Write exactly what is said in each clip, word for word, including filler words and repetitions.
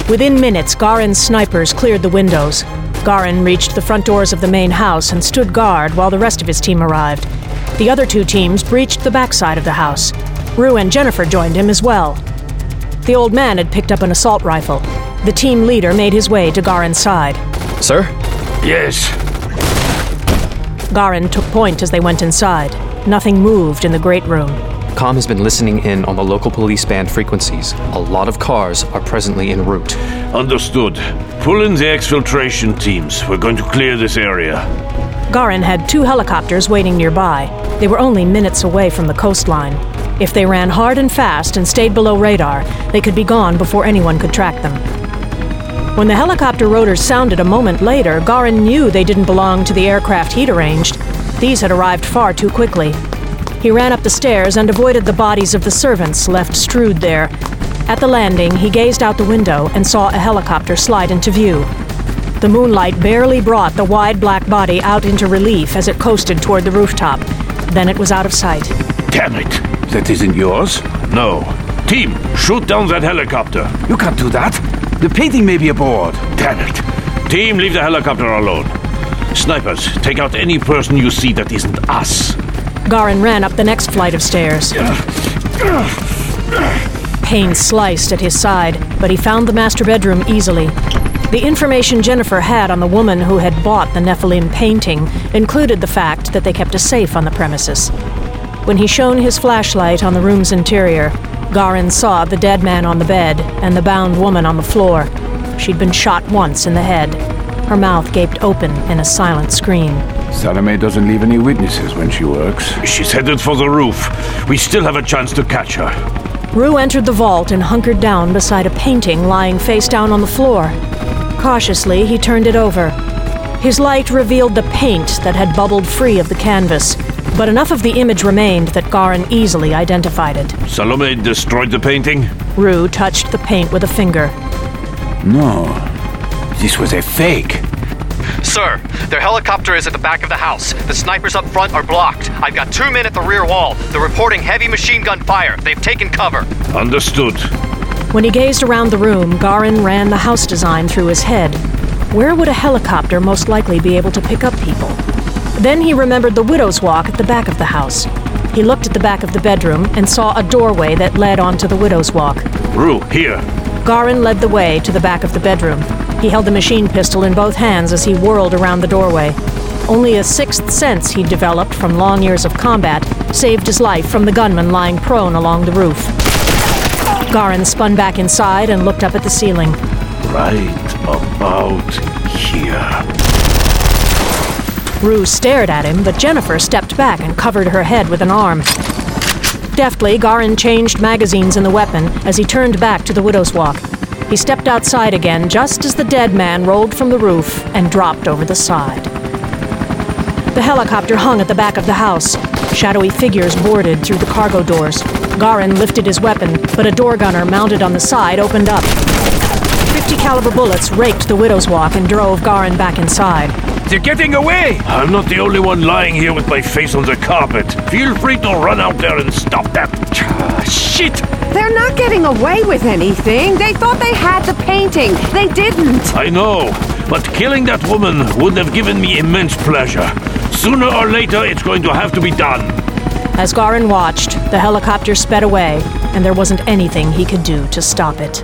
Within minutes, Garin's snipers cleared the windows. Garin reached the front doors of the main house and stood guard while the rest of his team arrived. The other two teams breached the backside of the house. Rue and Jennifer joined him as well. The old man had picked up an assault rifle. The team leader made his way to Garin's side. Sir? Yes. Garin took point as they went inside. Nothing moved in the great room. Com has been listening in on the local police band frequencies. A lot of cars are presently en route. Understood. Pull in the exfiltration teams. We're going to clear this area. Garin had two helicopters waiting nearby. They were only minutes away from the coastline. If they ran hard and fast and stayed below radar, they could be gone before anyone could track them. When the helicopter rotors sounded a moment later, Garin knew they didn't belong to the aircraft he'd arranged. These had arrived far too quickly. He ran up the stairs and avoided the bodies of the servants left strewed there. At the landing, he gazed out the window and saw a helicopter slide into view. The moonlight barely brought the wide black body out into relief as it coasted toward the rooftop. Then it was out of sight. Damn it! That isn't yours? No. Team, shoot down that helicopter. You can't do that. The painting may be aboard. Damn it. Team, leave the helicopter alone. Snipers, take out any person you see that isn't us. Garin ran up the next flight of stairs. Pain sliced at his side, but he found the master bedroom easily. The information Jennifer had on the woman who had bought the Nephilim painting included the fact that they kept a safe on the premises. When he shone his flashlight on the room's interior, Garin saw the dead man on the bed and the bound woman on the floor. She'd been shot once in the head. Her mouth gaped open in a silent scream. Salome doesn't leave any witnesses when she works. She's headed for the roof. We still have a chance to catch her. Rue entered the vault and hunkered down beside a painting lying face down on the floor. Cautiously, he turned it over. His light revealed the paint that had bubbled free of the canvas, but enough of the image remained that Garin easily identified it. Salome destroyed the painting? Rue touched the paint with a finger. No, this was a fake. Sir, their helicopter is at the back of the house. The snipers up front are blocked. I've got two men at the rear wall. They're reporting heavy machine gun fire. They've taken cover. Understood. When he gazed around the room, Garin ran the house design through his head. Where would a helicopter most likely be able to pick up people? Then he remembered the widow's walk at the back of the house. He looked at the back of the bedroom and saw a doorway that led onto the widow's walk. Rue, here. Garin led the way to the back of the bedroom. He held the machine pistol in both hands as he whirled around the doorway. Only a sixth sense he'd developed from long years of combat saved his life from the gunman lying prone along the roof. Garin spun back inside and looked up at the ceiling. Right about here. Rue stared at him, but Jennifer stepped back and covered her head with an arm. Deftly, Garin changed magazines in the weapon as he turned back to the widow's walk. He stepped outside again just as the dead man rolled from the roof and dropped over the side. The helicopter hung at the back of the house. Shadowy figures boarded through the cargo doors. Garin lifted his weapon, but a door gunner mounted on the side opened up. Fifty caliber bullets raked the widow's walk and drove Garin back inside. They're getting away! I'm not the only one lying here with my face on the carpet. Feel free to run out there and stop that. Ah, shit! They're not getting away with anything. They thought they had the painting. They didn't. I know, but killing that woman would have given me immense pleasure. Sooner or later, it's going to have to be done. As Garin watched, the helicopter sped away, and there wasn't anything he could do to stop it.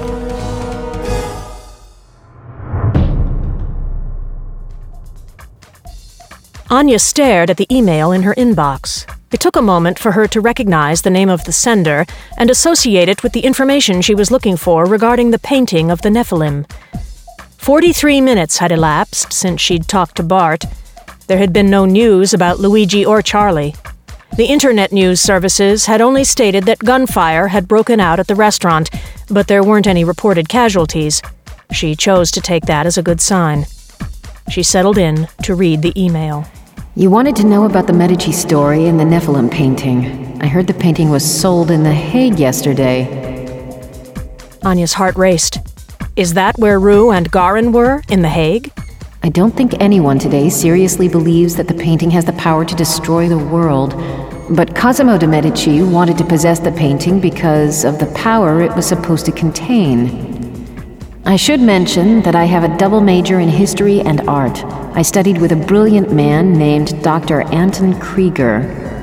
Anya stared at the email in her inbox. It took a moment for her to recognize the name of the sender and associate it with the information she was looking for regarding the painting of the Nephilim. Forty-three minutes had elapsed since she'd talked to Bart. There had been no news about Luigi or Charlie. The internet news services had only stated that gunfire had broken out at the restaurant, but there weren't any reported casualties. She chose to take that as a good sign. She settled in to read the email. You wanted to know about the Medici story and the Nephilim painting. I heard the painting was sold in The Hague yesterday. Anya's heart raced. Is that where Rue and Garin were, in The Hague? I don't think anyone today seriously believes that the painting has the power to destroy the world. But Cosimo de' Medici wanted to possess the painting because of the power it was supposed to contain. I should mention that I have a double major in history and art. I studied with a brilliant man named Doctor Anton Krieger.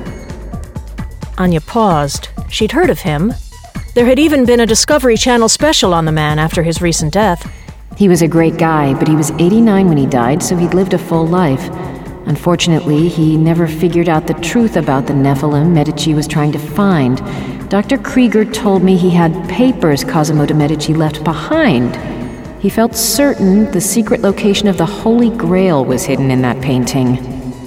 Anya paused. She'd heard of him. There had even been a Discovery Channel special on the man after his recent death. He was a great guy, but he was eighty-nine when he died, so he'd lived a full life. Unfortunately, he never figured out the truth about the Nephilim Medici was trying to find. Doctor Krieger told me he had papers Cosimo de' Medici left behind. He felt certain the secret location of the Holy Grail was hidden in that painting.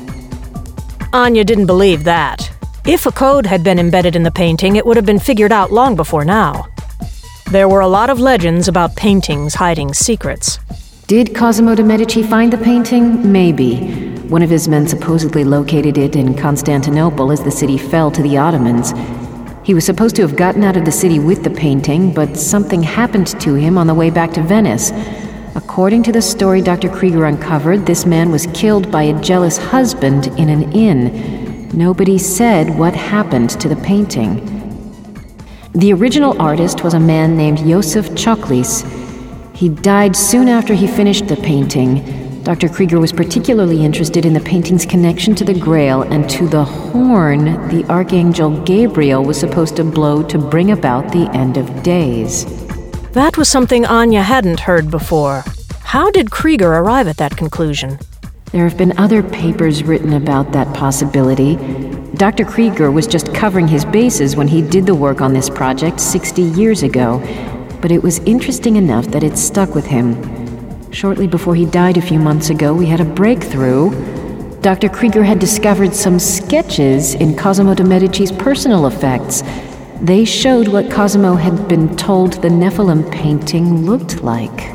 Anya didn't believe that. If a code had been embedded in the painting, it would have been figured out long before now. There were a lot of legends about paintings hiding secrets. Did Cosimo de' Medici find the painting? Maybe. One of his men supposedly located it in Constantinople as the city fell to the Ottomans. He was supposed to have gotten out of the city with the painting, but something happened to him on the way back to Venice. According to the story Doctor Krieger uncovered, this man was killed by a jealous husband in an inn. Nobody said what happened to the painting. The original artist was a man named Josef Choklis. He died soon after he finished the painting. Doctor Krieger was particularly interested in the painting's connection to the Grail and to the horn the Archangel Gabriel was supposed to blow to bring about the end of days. That was something Anya hadn't heard before. How did Krieger arrive at that conclusion? There have been other papers written about that possibility. Doctor Krieger was just covering his bases when he did the work on this project sixty years ago, but it was interesting enough that it stuck with him. Shortly before he died a few months ago, we had a breakthrough. Doctor Krieger had discovered some sketches in Cosimo de' Medici's personal effects. They showed what Cosimo had been told the Nephilim painting looked like.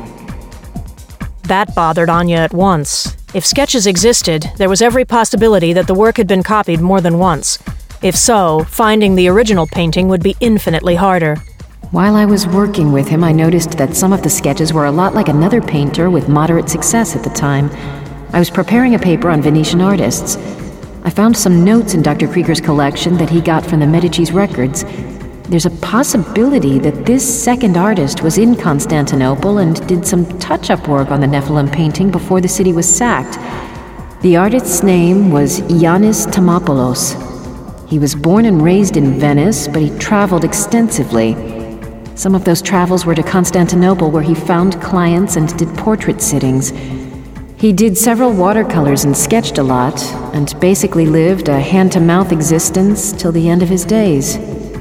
That bothered Anya at once. If sketches existed, there was every possibility that the work had been copied more than once. If so, finding the original painting would be infinitely harder. While I was working with him, I noticed that some of the sketches were a lot like another painter with moderate success at the time. I was preparing a paper on Venetian artists. I found some notes in Doctor Krieger's collection that he got from the Medici's records. There's a possibility that this second artist was in Constantinople and did some touch-up work on the Nephilim painting before the city was sacked. The artist's name was Yanis Tamopoulos. He was born and raised in Venice, but he traveled extensively. Some of those travels were to Constantinople, where he found clients and did portrait sittings. He did several watercolors and sketched a lot, and basically lived a hand-to-mouth existence till the end of his days.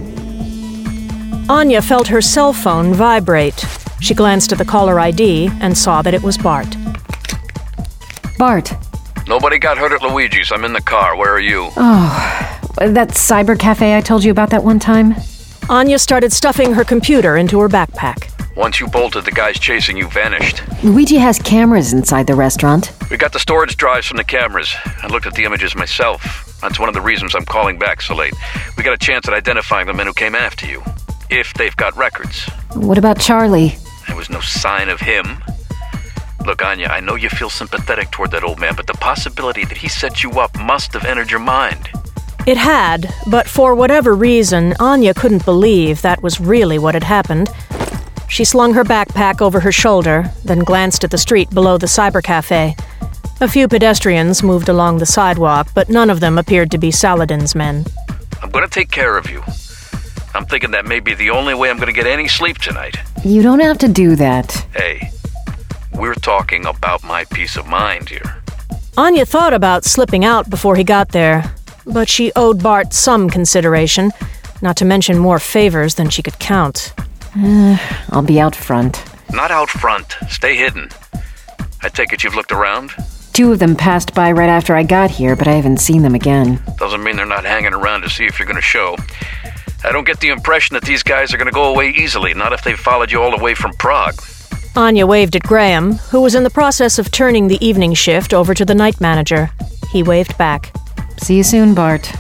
Anya felt her cell phone vibrate. She glanced at the caller I D and saw that it was Bart. Bart. Nobody got hurt at Luigi's. I'm in the car. Where are you? Oh, that cyber cafe I told you about that one time? Anya started stuffing her computer into her backpack. Once you bolted, the guys chasing you vanished. Luigi has cameras inside the restaurant. We got the storage drives from the cameras. I looked at the images myself. That's one of the reasons I'm calling back so late. We got a chance at identifying the men who came after you. If they've got records. What about Charlie? There was no sign of him. Look, Anya, I know you feel sympathetic toward that old man, but the possibility that he set you up must have entered your mind. It had, but for whatever reason, Anya couldn't believe that was really what had happened. She slung her backpack over her shoulder, then glanced at the street below the cyber cafe. A few pedestrians moved along the sidewalk, but none of them appeared to be Saladin's men. I'm going to take care of you. I'm thinking that may be the only way I'm going to get any sleep tonight. You don't have to do that. Hey, we're talking about my peace of mind here. Anya thought about slipping out before he got there, but she owed Bart some consideration, not to mention more favors than she could count. Uh, I'll be out front. Not out front. Stay hidden. I take it you've looked around? Two of them passed by right after I got here, but I haven't seen them again. Doesn't mean they're not hanging around to see if you're going to show. I don't get the impression that these guys are going to go away easily, not if they followed you all the way from Prague. Anya waved at Graham, who was in the process of turning the evening shift over to the night manager. He waved back. See you soon, Bart.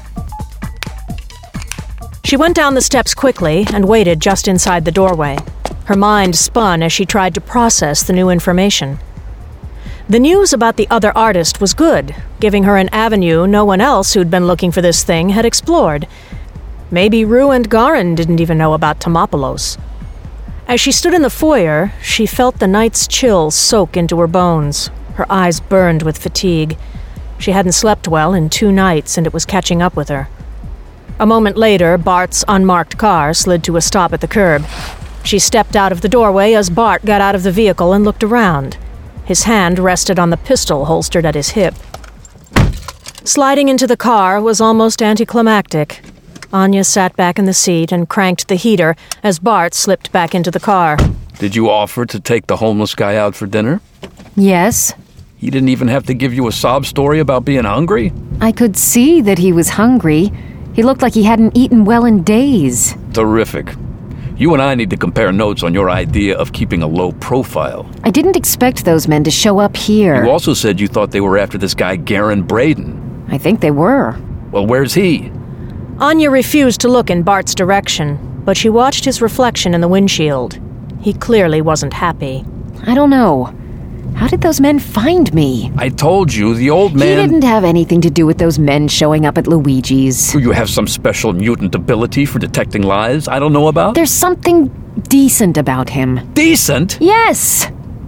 She went down the steps quickly and waited just inside the doorway. Her mind spun as she tried to process the new information. The news about the other artist was good, giving her an avenue no one else who'd been looking for this thing had explored. Maybe Rue and Garin didn't even know about Tamopoulos. As she stood in the foyer, she felt the night's chill soak into her bones. Her eyes burned with fatigue. She hadn't slept well in two nights, and it was catching up with her. A moment later, Bart's unmarked car slid to a stop at the curb. She stepped out of the doorway as Bart got out of the vehicle and looked around. His hand rested on the pistol holstered at his hip. Sliding into the car was almost anticlimactic. Anya sat back in the seat and cranked the heater as Bart slipped back into the car. Did you offer to take the homeless guy out for dinner? Yes. He didn't even have to give you a sob story about being hungry? I could see that he was hungry. He looked like he hadn't eaten well in days. Terrific. You and I need to compare notes on your idea of keeping a low profile. I didn't expect those men to show up here. You also said you thought they were after this guy Garen Braden. I think they were. Well, where's he? Anya refused to look in Bart's direction, but she watched his reflection in the windshield. He clearly wasn't happy. I don't know. How did those men find me? I told you, the old man... He didn't have anything to do with those men showing up at Luigi's. Do you have some special mutant ability for detecting lies I don't know about? There's something decent about him. Decent? Yes!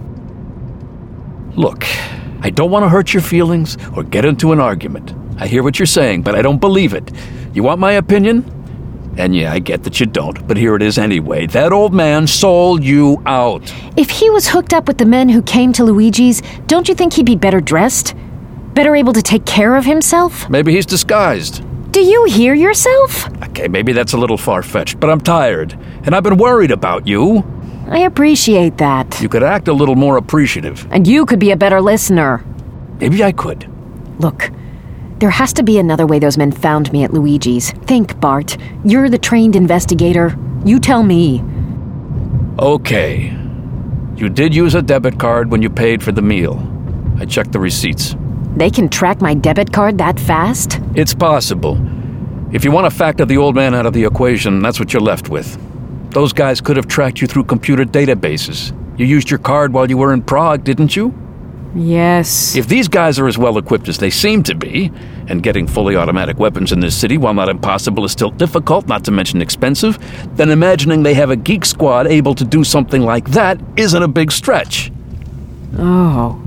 Look, I don't want to hurt your feelings or get into an argument. I hear what you're saying, but I don't believe it. You want my opinion? And yeah, I get that you don't, but here it is anyway. That old man sold you out. If he was hooked up with the men who came to Luigi's, don't you think he'd be better dressed? Better able to take care of himself? Maybe he's disguised. Do you hear yourself? Okay, maybe that's a little far-fetched, but I'm tired, and I've been worried about you. I appreciate that. You could act a little more appreciative. And you could be a better listener. Maybe I could. Look, there has to be another way those men found me at Luigi's. Think, Bart. You're the trained investigator. You tell me. Okay. You did use a debit card when you paid for the meal. I checked the receipts. They can track my debit card that fast? It's possible. If you want to factor the old man out of the equation, that's what you're left with. Those guys could have tracked you through computer databases. You used your card while you were in Prague, didn't you? Yes. If these guys are as well equipped as they seem to be, and getting fully automatic weapons in this city, while not impossible, is still difficult, not to mention expensive, then imagining they have a geek squad able to do something like that isn't a big stretch. Oh,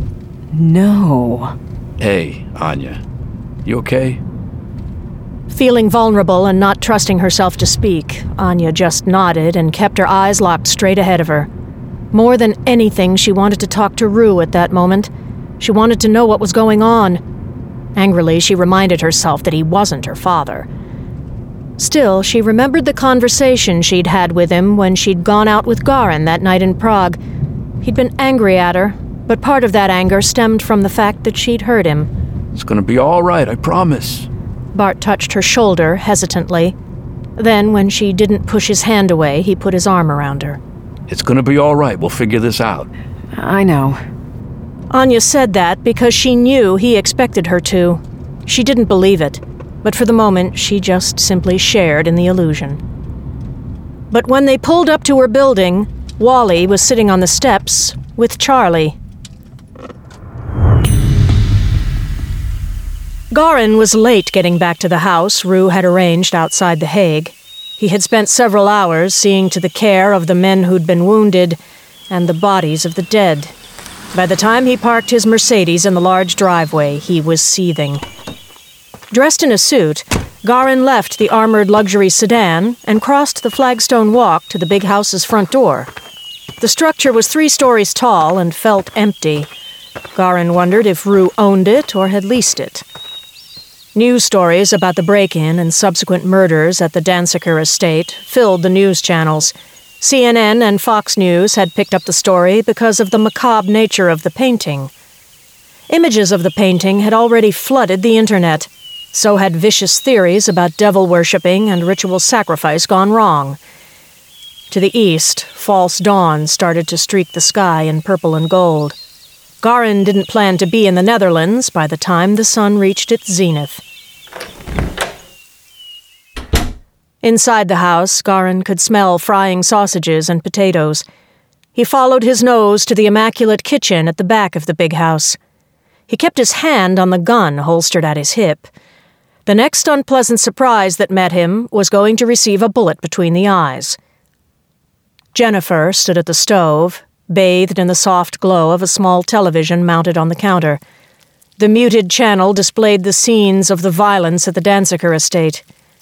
no. Hey, Anya. You okay? Feeling vulnerable and not trusting herself to speak, Anya just nodded and kept her eyes locked straight ahead of her. More than anything, she wanted to talk to Rue at that moment. She wanted to know what was going on. Angrily, she reminded herself that he wasn't her father. Still, she remembered the conversation she'd had with him when she'd gone out with Garen that night in Prague. He'd been angry at her, but part of that anger stemmed from the fact that she'd hurt him. It's gonna be all right, I promise. Bart touched her shoulder hesitantly. Then, when she didn't push his hand away, he put his arm around her. It's gonna be all right. We'll figure this out. I know. Anya said that because she knew he expected her to. She didn't believe it, but for the moment she just simply shared in the illusion. But when they pulled up to her building, Wally was sitting on the steps with Charlie. Garen was late getting back to the house Rue had arranged outside The Hague. He had spent several hours seeing to the care of the men who'd been wounded and the bodies of the dead. By the time he parked his Mercedes in the large driveway, he was seething. Dressed in a suit, Garen left the armored luxury sedan and crossed the flagstone walk to the big house's front door. The structure was three stories tall and felt empty. Garen wondered if Rue owned it or had leased it. News stories about the break-in and subsequent murders at the Danziger estate filled the news channels. C N N and Fox News had picked up the story because of the macabre nature of the painting. Images of the painting had already flooded the internet. So had vicious theories about devil-worshipping and ritual sacrifice gone wrong. To the east, false dawn started to streak the sky in purple and gold. Garen didn't plan to be in the Netherlands by the time the sun reached its zenith. Inside the house, Garen could smell frying sausages and potatoes. He followed his nose to the immaculate kitchen at the back of the big house. He kept his hand on the gun holstered at his hip. The next unpleasant surprise that met him was going to receive a bullet between the eyes. Jennifer stood at the stove, bathed in the soft glow of a small television mounted on the counter. The muted channel displayed the scenes of the violence at the Danziger estate.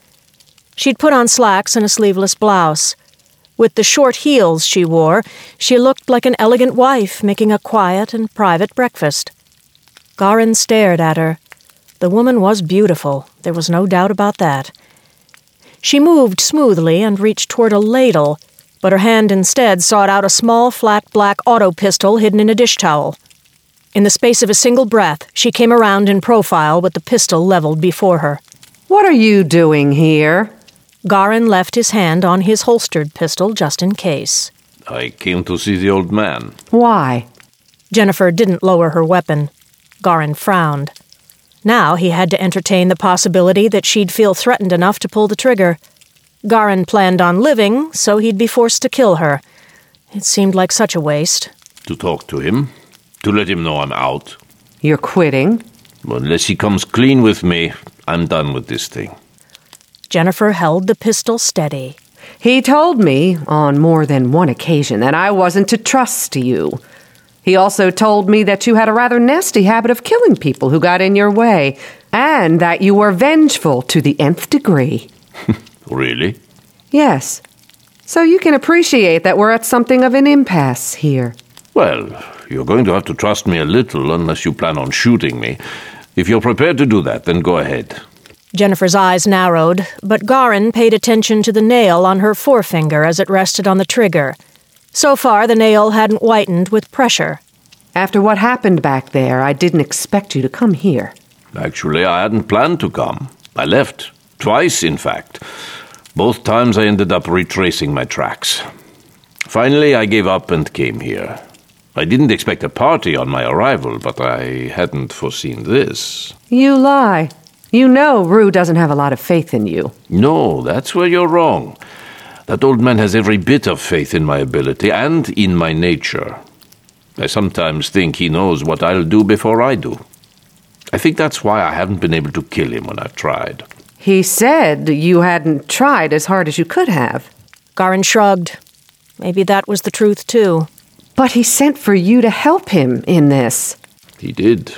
She'd put on slacks and a sleeveless blouse. With the short heels she wore, she looked like an elegant wife making a quiet and private breakfast. Garin stared at her. The woman was beautiful, there was no doubt about that. She moved smoothly and reached toward a ladle, but her hand instead sought out a small, flat black auto pistol hidden in a dish towel. In the space of a single breath, she came around in profile with the pistol leveled before her. What are you doing here? Garin left his hand on his holstered pistol just in case. I came to see the old man. Why? Jennifer didn't lower her weapon. Garin frowned. Now he had to entertain the possibility that she'd feel threatened enough to pull the trigger. Garin planned on living, so he'd be forced to kill her. It seemed like such a waste. To talk to him? To let him know I'm out? You're quitting? Unless he comes clean with me, I'm done with this thing. Jennifer held the pistol steady. He told me on more than one occasion that I wasn't to trust you. He also told me that you had a rather nasty habit of killing people who got in your way, and that you were vengeful to the nth degree. Really? Yes. So you can appreciate that we're at something of an impasse here. Well, you're going to have to trust me a little unless you plan on shooting me. If you're prepared to do that, then go ahead. Jennifer's eyes narrowed, but Garin paid attention to the nail on her forefinger as it rested on the trigger. So far, the nail hadn't whitened with pressure. After what happened back there, I didn't expect you to come here. Actually, I hadn't planned to come. I left. Twice, in fact. Both times I ended up retracing my tracks. Finally, I gave up and came here. I didn't expect a party on my arrival, but I hadn't foreseen this. You lie. You know Rue doesn't have a lot of faith in you. No, that's where you're wrong. That old man has every bit of faith in my ability and in my nature. I sometimes think he knows what I'll do before I do. I think that's why I haven't been able to kill him when I've tried. He said you hadn't tried as hard as you could have. Garin shrugged. Maybe that was the truth, too. But he sent for you to help him in this. He did.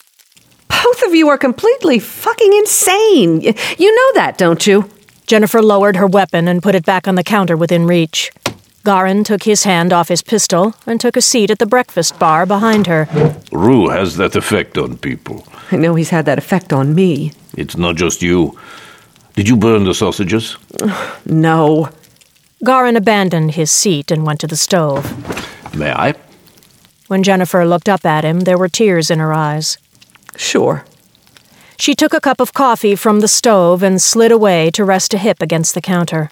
Both of you are completely fucking insane. You know that, don't you? Jennifer lowered her weapon and put it back on the counter within reach. Garin took his hand off his pistol and took a seat at the breakfast bar behind her. Rue has that effect on people. I know he's had that effect on me. It's not just you. Did you burn the sausages? No. Garin abandoned his seat and went to the stove. May I? When Jennifer looked up at him, there were tears in her eyes. Sure. She took a cup of coffee from the stove and slid away to rest a hip against the counter.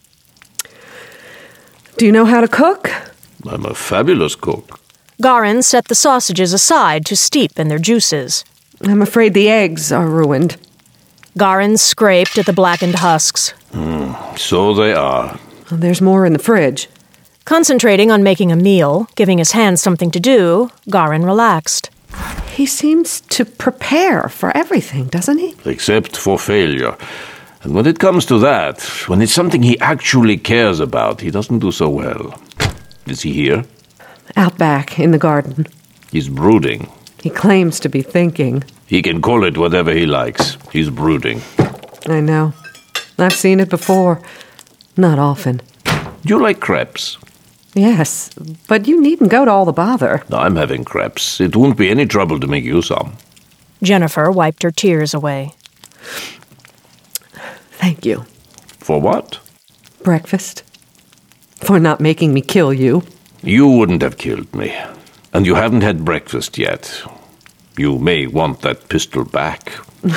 Do you know how to cook? I'm a fabulous cook. Garin set the sausages aside to steep in their juices. I'm afraid the eggs are ruined. Garin scraped at the blackened husks. Mm, so they are. There's more in the fridge. Concentrating on making a meal, giving his hands something to do, Garin relaxed. He seems to prepare for everything, doesn't he? Except for failure. And when it comes to that, when it's something he actually cares about, he doesn't do so well. Is he here? Out back, in the garden. He's brooding. He claims to be thinking. He can call it whatever he likes. He's brooding. I know. I've seen it before. Not often. Do you like crepes? Yes, but you needn't go to all the bother. I'm having crepes. It won't be any trouble to make you some. Jennifer wiped her tears away. Thank you. For what? Breakfast. For not making me kill you. You wouldn't have killed me. And you haven't had breakfast yet. You may want that pistol back.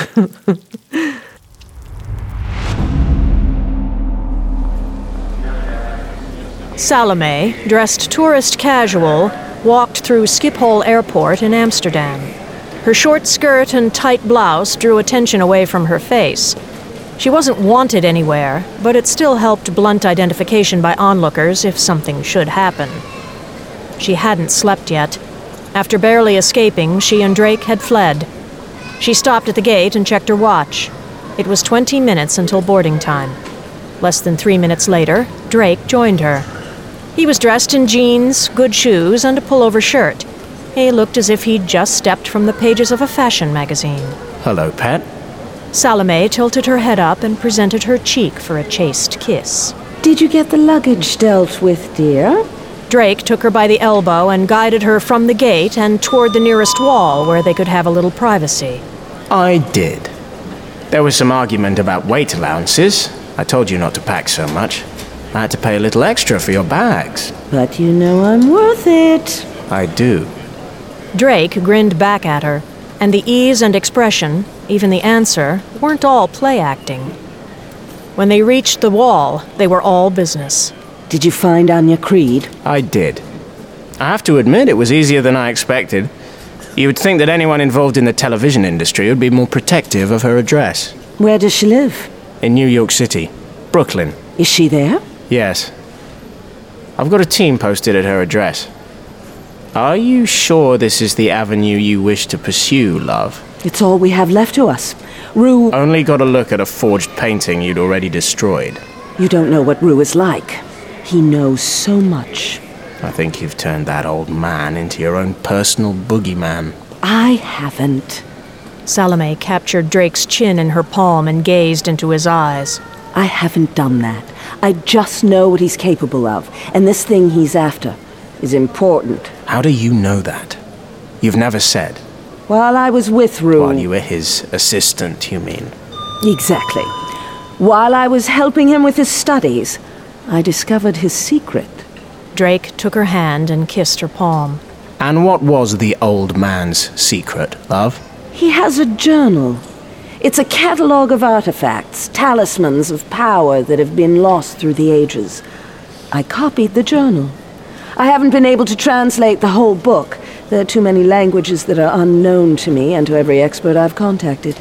Salome, dressed tourist casual, walked through Schiphol Airport in Amsterdam. Her short skirt and tight blouse drew attention away from her face. She wasn't wanted anywhere, but it still helped blunt identification by onlookers if something should happen. She hadn't slept yet. After barely escaping, she and Drake had fled. She stopped at the gate and checked her watch. It was twenty minutes until boarding time. Less than three minutes later, Drake joined her. He was dressed in jeans, good shoes, and a pullover shirt. He looked as if he'd just stepped from the pages of a fashion magazine. Hello, Pat. Salome tilted her head up and presented her cheek for a chaste kiss. Did you get the luggage dealt with, dear? Drake took her by the elbow and guided her from the gate and toward the nearest wall where they could have a little privacy. I did. There was some argument about weight allowances. I told you not to pack so much. I had to pay a little extra for your bags. But you know I'm worth it. I do. Drake grinned back at her, and the ease and expression, even the answer, weren't all play acting. When they reached the wall, they were all business. Did you find Anya Creed? I did. I have to admit it was easier than I expected. You would think that anyone involved in the television industry would be more protective of her address. Where does she live? In New York City. Brooklyn. Is she there? Yes. I've got a team posted at her address. Are you sure this is the avenue you wish to pursue, love? It's all we have left to us. Rue... Only got a look at a forged painting you'd already destroyed. You don't know what Rue is like. He knows so much. I think you've turned that old man into your own personal boogeyman. I haven't. Salome captured Drake's chin in her palm and gazed into his eyes. I haven't done that. I just know what he's capable of, and this thing he's after is important. How do you know that? You've never said. While I was with Rue... While you were his assistant, you mean? Exactly. While I was helping him with his studies, I discovered his secret. Drake took her hand and kissed her palm. And what was the old man's secret, love? He has a journal. It's a catalogue of artifacts, talismans of power that have been lost through the ages. I copied the journal. I haven't been able to translate the whole book. There are too many languages that are unknown to me and to every expert I've contacted.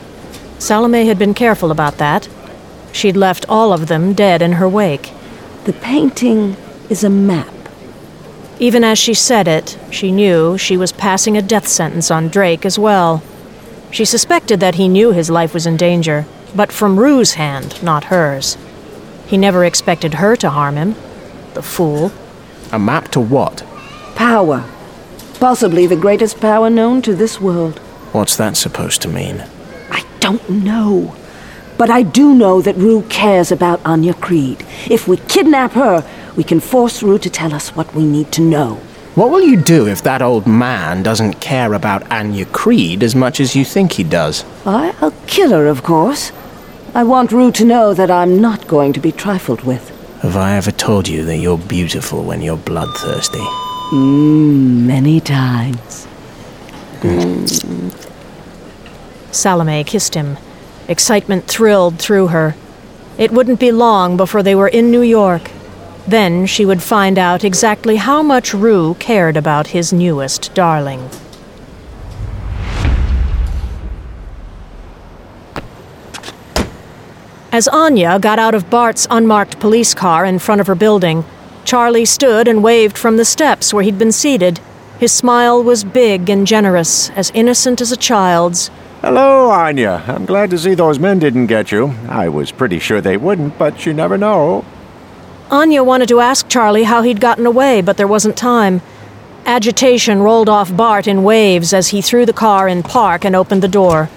Salome had been careful about that. She'd left all of them dead in her wake. The painting is a map. Even as she said it, she knew she was passing a death sentence on Drake as well. She suspected that he knew his life was in danger, but from Rue's hand, not hers. He never expected her to harm him. The fool. A map to what? Power. Possibly the greatest power known to this world. What's that supposed to mean? I don't know. But I do know that Rue cares about Anya Creed. If we kidnap her, we can force Rue to tell us what we need to know. What will you do if that old man doesn't care about Anya Creed as much as you think he does? I'll kill her, of course. I want Rue to know that I'm not going to be trifled with. Have I ever told you that you're beautiful when you're bloodthirsty? Mmm, many times. Mm. Salome kissed him. Excitement thrilled through her. It wouldn't be long before they were in New York. Then she would find out exactly how much Rue cared about his newest darling. As Anya got out of Bart's unmarked police car in front of her building, Charlie stood and waved from the steps where he'd been seated. His smile was big and generous, as innocent as a child's. Hello, Anya. I'm glad to see those men didn't get you. I was pretty sure they wouldn't, but you never know. Anya wanted to ask Charlie how he'd gotten away, but there wasn't time. Agitation rolled off Bart in waves as he threw the car in park and opened the door.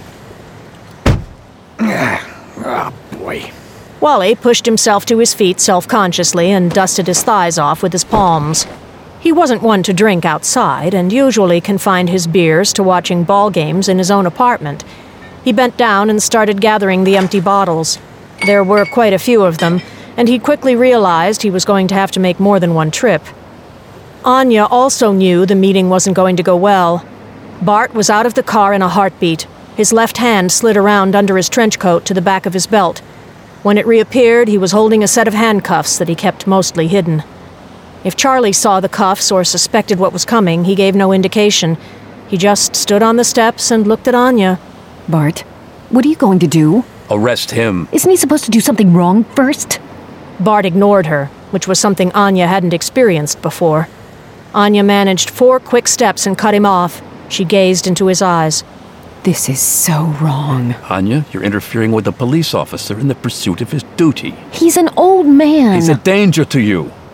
Oh, boy. Wally pushed himself to his feet self-consciously and dusted his thighs off with his palms. He wasn't one to drink outside and usually confined his beers to watching ball games in his own apartment. He bent down and started gathering the empty bottles. There were quite a few of them, and he quickly realized he was going to have to make more than one trip. Anya also knew the meeting wasn't going to go well. Bart was out of the car in a heartbeat. His left hand slid around under his trench coat to the back of his belt. When it reappeared, he was holding a set of handcuffs that he kept mostly hidden. If Charlie saw the cuffs or suspected what was coming, he gave no indication. He just stood on the steps and looked at Anya. Bart, what are you going to do? Arrest him. Isn't he supposed to do something wrong first? Bart ignored her, which was something Anya hadn't experienced before. Anya managed four quick steps and cut him off. She gazed into his eyes. This is so wrong. Anya, you're interfering with a police officer in the pursuit of his duty. He's an old man. He's a danger to you.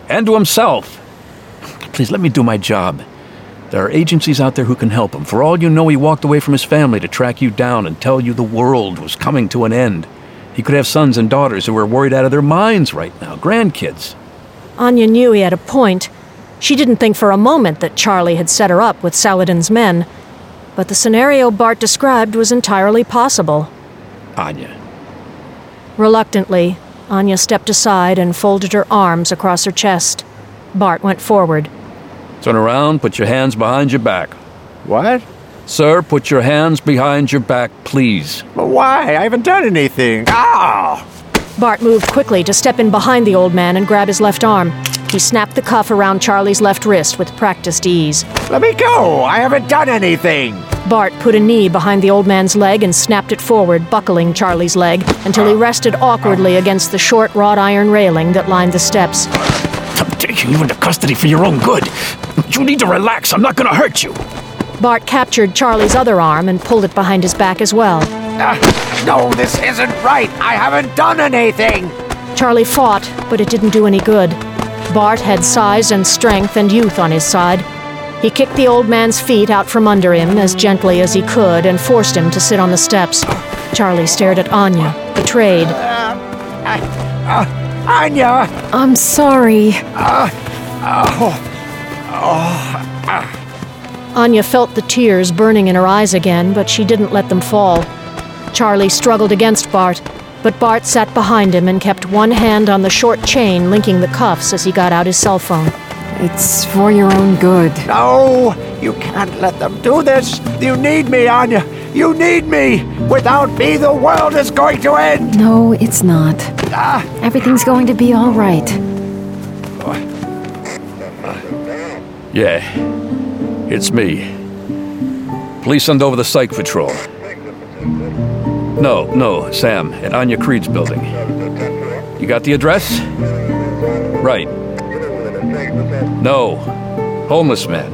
And to himself. Please, let me do my job. There are agencies out there who can help him. For all you know, he walked away from his family to track you down and tell you the world was coming to an end. He could have sons and daughters who are worried out of their minds right now, grandkids. Anya knew he had a point. She didn't think for a moment that Charlie had set her up with Saladin's men. But the scenario Bart described was entirely possible. Anya. Reluctantly, Anya stepped aside and folded her arms across her chest. Bart went forward. Turn around, put your hands behind your back. What? Sir, put your hands behind your back, please. But why? I haven't done anything. Ah! Bart moved quickly to step in behind the old man and grab his left arm. He snapped the cuff around Charlie's left wrist with practiced ease. Let me go! I haven't done anything! Bart put a knee behind the old man's leg and snapped it forward, buckling Charlie's leg, until he rested awkwardly against the short wrought iron railing that lined the steps. I'm taking you into custody for your own good. You need to relax. I'm not going to hurt you. Bart captured Charlie's other arm and pulled it behind his back as well. Uh, no, this isn't right. I haven't done anything. Charlie fought, but it didn't do any good. Bart had size and strength and youth on his side. He kicked the old man's feet out from under him as gently as he could and forced him to sit on the steps. Charlie stared at Anya, betrayed. Uh, uh, uh, Anya! I'm sorry. Uh, oh, oh, uh. Anya felt the tears burning in her eyes again, but she didn't let them fall. Charlie struggled against Bart, but Bart sat behind him and kept one hand on the short chain linking the cuffs as he got out his cell phone. It's for your own good. No, you can't let them do this. You need me, Anya. You need me. Without me, the world is going to end. No, it's not. Ah. Everything's going to be all right. Yeah, it's me. Please send over the psych patrol. No, no, Sam, at Anya Creed's building. You got the address? Right. No, homeless man.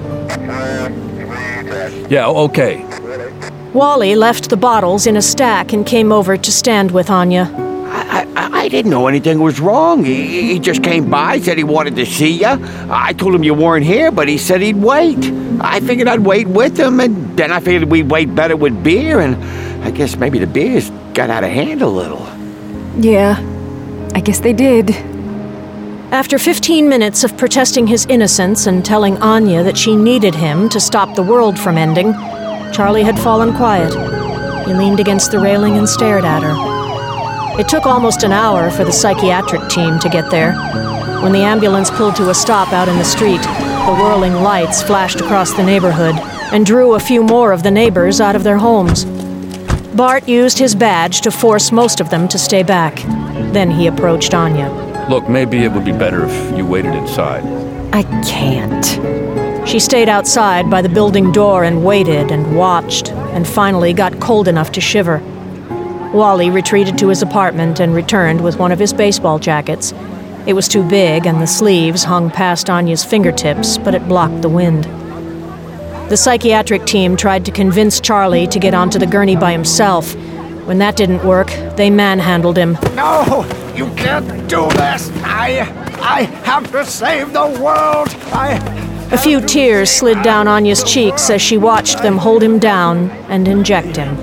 Yeah, okay. Wally left the bottles in a stack and came over to stand with Anya. I, I, I didn't know anything was wrong. He, he just came by, said he wanted to see you. I told him you weren't here, but he said he'd wait. I figured I'd wait with him, and then I figured we'd wait better with beer, and I guess maybe the beers got out of hand a little. Yeah, I guess they did. After fifteen minutes of protesting his innocence and telling Anya that she needed him to stop the world from ending, Charlie had fallen quiet. He leaned against the railing and stared at her. It took almost an hour for the psychiatric team to get there. When the ambulance pulled to a stop out in the street, the whirling lights flashed across the neighborhood and drew a few more of the neighbors out of their homes. Bart used his badge to force most of them to stay back. Then he approached Anya. Look, maybe it would be better if you waited inside. I can't. She stayed outside by the building door and waited and watched, and finally got cold enough to shiver. Wally retreated to his apartment and returned with one of his baseball jackets. It was too big, and the sleeves hung past Anya's fingertips, but it blocked the wind. The psychiatric team tried to convince Charlie to get onto the gurney by himself. When that didn't work, they manhandled him. No, you can't do this. I, I have to save the world. I... A few tears slid down Anya's cheeks as she watched them hold him down and inject him.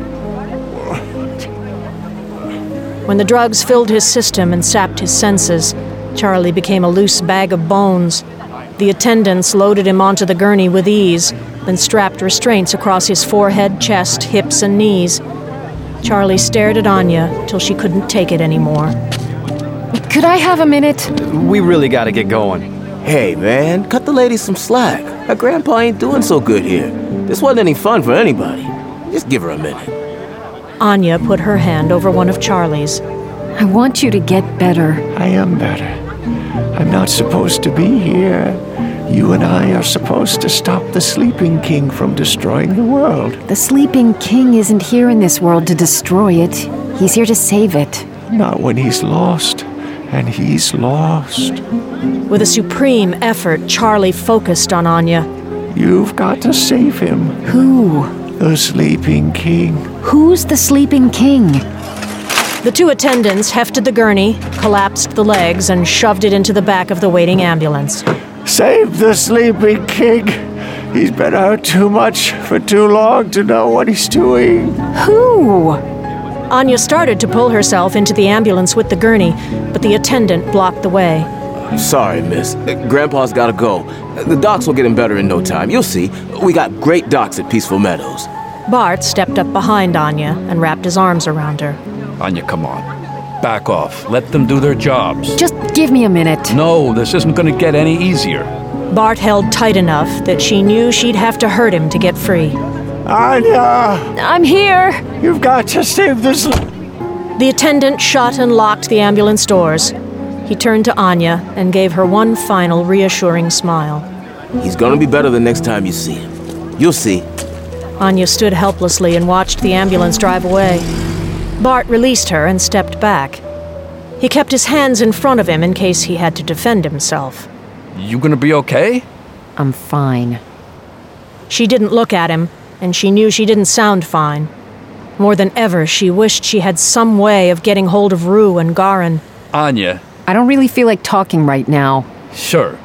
When the drugs filled his system and sapped his senses, Charlie became a loose bag of bones. The attendants loaded him onto the gurney with ease, then strapped restraints across his forehead, chest, hips, and knees. Charlie stared at Anya till she couldn't take it anymore. Could I have a minute? We really gotta get going. Hey, man, cut the lady some slack. Her grandpa ain't doing so good here. This wasn't any fun for anybody. Just give her a minute. Anya put her hand over one of Charlie's. I want you to get better. I am better. I'm not supposed to be here. You and I are supposed to stop the Sleeping King from destroying the world. The Sleeping King isn't here in this world to destroy it. He's here to save it. Not when he's lost. And he's lost. With a supreme effort, Charlie focused on Anya. You've got to save him. Who? The Sleeping King. Who's the Sleeping King? The two attendants hefted the gurney, collapsed the legs, and shoved it into the back of the waiting ambulance. Save the sleeping king. He's been out too much for too long to know what he's doing. Who? Anya started to pull herself into the ambulance with the gurney, but the attendant blocked the way. Sorry, miss. Grandpa's gotta go. The docs will get him better in no time. You'll see. We got great docs at Peaceful Meadows. Bart stepped up behind Anya and wrapped his arms around her. Anya, come on. Back off. Let them do their jobs. Just give me a minute. No, this isn't going to get any easier. Bart held tight enough that she knew she'd have to hurt him to get free. Anya! I'm here! You've got to save this... The attendant shut and locked the ambulance doors. He turned to Anya and gave her one final reassuring smile. He's gonna be better the next time you see him. You'll see. Anya stood helplessly and watched the ambulance drive away. Bart released her and stepped back. He kept his hands in front of him in case he had to defend himself. You gonna be okay? I'm fine. She didn't look at him, and she knew she didn't sound fine. More than ever, she wished she had some way of getting hold of Rue and Garin. Anya. I don't really feel like talking right now. Sure.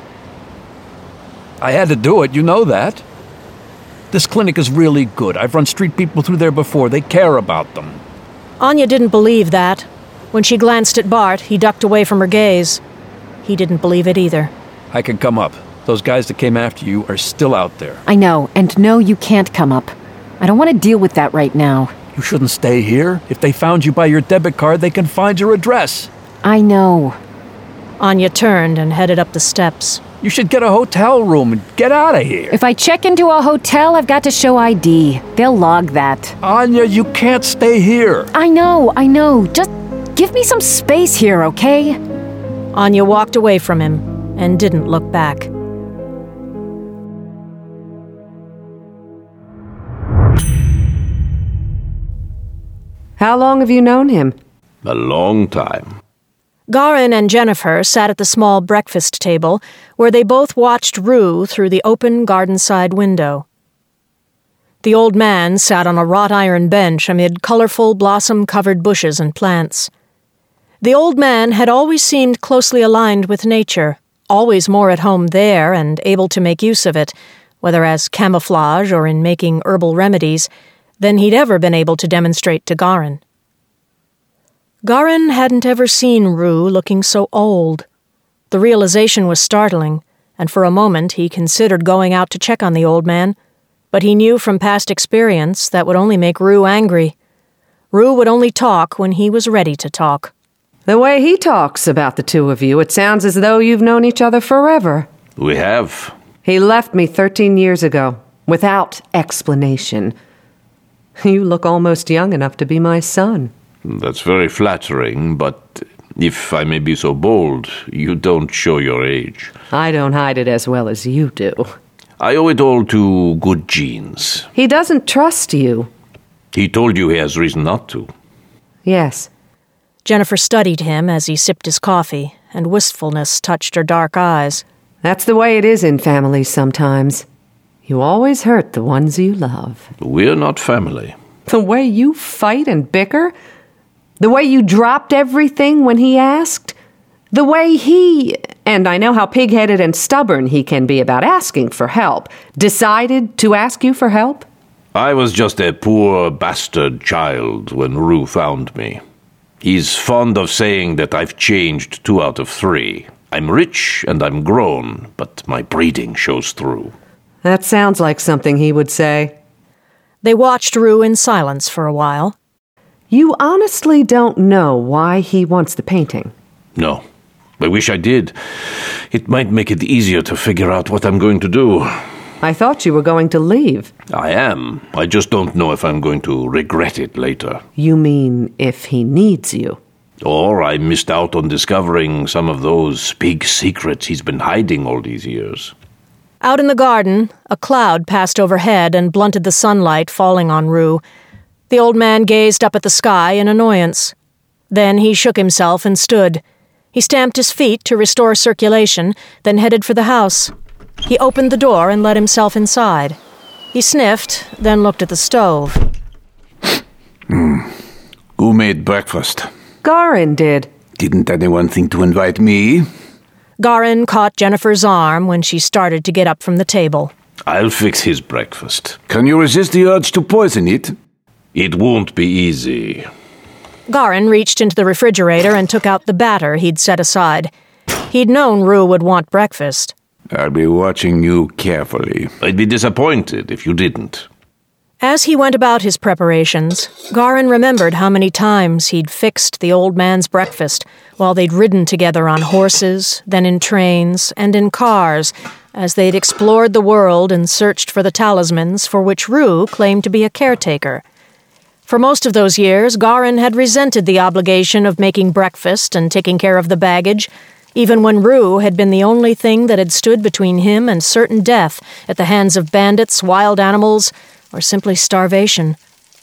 I had to do it, you know that. This clinic is really good. I've run street people through there before. They care about them. Anya didn't believe that. When she glanced at Bart, he ducked away from her gaze. He didn't believe it either. I can come up. Those guys that came after you are still out there. I know, and no, you can't come up. I don't want to deal with that right now. You shouldn't stay here. If they found you by your debit card, they can find your address. I know. Anya turned and headed up the steps. You should get a hotel room and get out of here. If I check into a hotel, I've got to show I D. They'll log that. Anya, you can't stay here. I know, I know. Just give me some space here, okay? Anya walked away from him and didn't look back. How long have you known him? A long time. Garin and Jennifer sat at the small breakfast table where they both watched Rue through the open garden-side window. The old man sat on a wrought iron bench amid colorful blossom-covered bushes and plants. The old man had always seemed closely aligned with nature, always more at home there and able to make use of it, whether as camouflage or in making herbal remedies, than he'd ever been able to demonstrate to Garin. Garin hadn't ever seen Rue looking so old. The realization was startling, and for a moment he considered going out to check on the old man, but he knew from past experience that would only make Rue angry. Rue would only talk when he was ready to talk. The way he talks about the two of you, it sounds as though you've known each other forever. We have. He left me thirteen years ago, without explanation. You look almost young enough to be my son. That's very flattering, but if I may be so bold, you don't show your age. I don't hide it as well as you do. I owe it all to good genes. He doesn't trust you. He told you he has reason not to. Yes. Jennifer studied him as he sipped his coffee, and wistfulness touched her dark eyes. That's the way it is in families sometimes. You always hurt the ones you love. We're not family. The way you fight and bicker? The way you dropped everything when he asked? The way he, and I know how pig-headed and stubborn he can be about asking for help, decided to ask you for help? I was just a poor bastard child when Rue found me. He's fond of saying that I've changed two out of three. I'm rich and I'm grown, but my breeding shows through. That sounds like something he would say. They watched Rue in silence for a while. You honestly don't know why he wants the painting? No. I wish I did. It might make it easier to figure out what I'm going to do. I thought you were going to leave. I am. I just don't know if I'm going to regret it later. You mean if he needs you? Or I missed out on discovering some of those big secrets he's been hiding all these years. Out in the garden, a cloud passed overhead and blunted the sunlight falling on Rue. The old man gazed up at the sky in annoyance. Then he shook himself and stood. He stamped his feet to restore circulation, then headed for the house. He opened the door and let himself inside. He sniffed, then looked at the stove. Mm. Who made breakfast? Garin did. Didn't anyone think to invite me? Garin caught Jennifer's arm when she started to get up from the table. I'll fix his breakfast. Can you resist the urge to poison it? It won't be easy. Garin reached into the refrigerator and took out the batter he'd set aside. He'd known Rue would want breakfast. I'll be watching you carefully. I'd be disappointed if you didn't. As he went about his preparations, Garin remembered how many times he'd fixed the old man's breakfast while they'd ridden together on horses, then in trains, and in cars, as they'd explored the world and searched for the talismans for which Rue claimed to be a caretaker. For most of those years, Garin had resented the obligation of making breakfast and taking care of the baggage, even when Rue had been the only thing that had stood between him and certain death at the hands of bandits, wild animals, or simply starvation.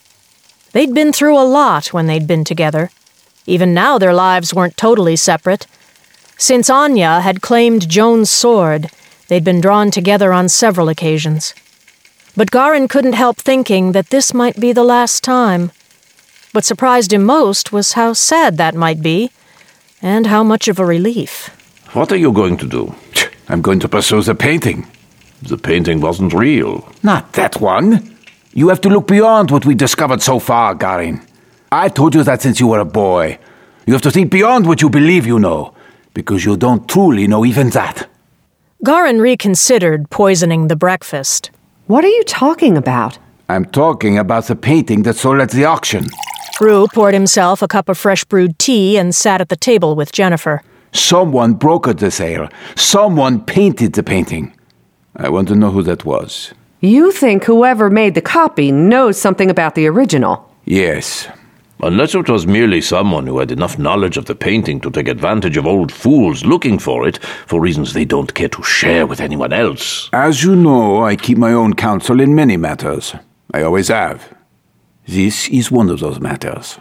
They'd been through a lot when they'd been together. Even now their lives weren't totally separate. Since Anya had claimed Joan's sword, they'd been drawn together on several occasions. But Garin couldn't help thinking that this might be the last time. What surprised him most was how sad that might be, and how much of a relief. What are you going to do? I'm going to pursue the painting. The painting wasn't real. Not that one. You have to look beyond what we discovered so far, Garin. I've told you that since you were a boy. You have to think beyond what you believe you know, because you don't truly know even that. Garin reconsidered poisoning the breakfast. What are you talking about? I'm talking about the painting that sold at the auction. Rue poured himself a cup of fresh brewed tea and sat at the table with Jennifer. Someone brokered the sale. Someone painted the painting. I want to know who that was. You think whoever made the copy knows something about the original? Yes. Unless it was merely someone who had enough knowledge of the painting to take advantage of old fools looking for it for reasons they don't care to share with anyone else. As you know, I keep my own counsel in many matters. I always have. This is one of those matters.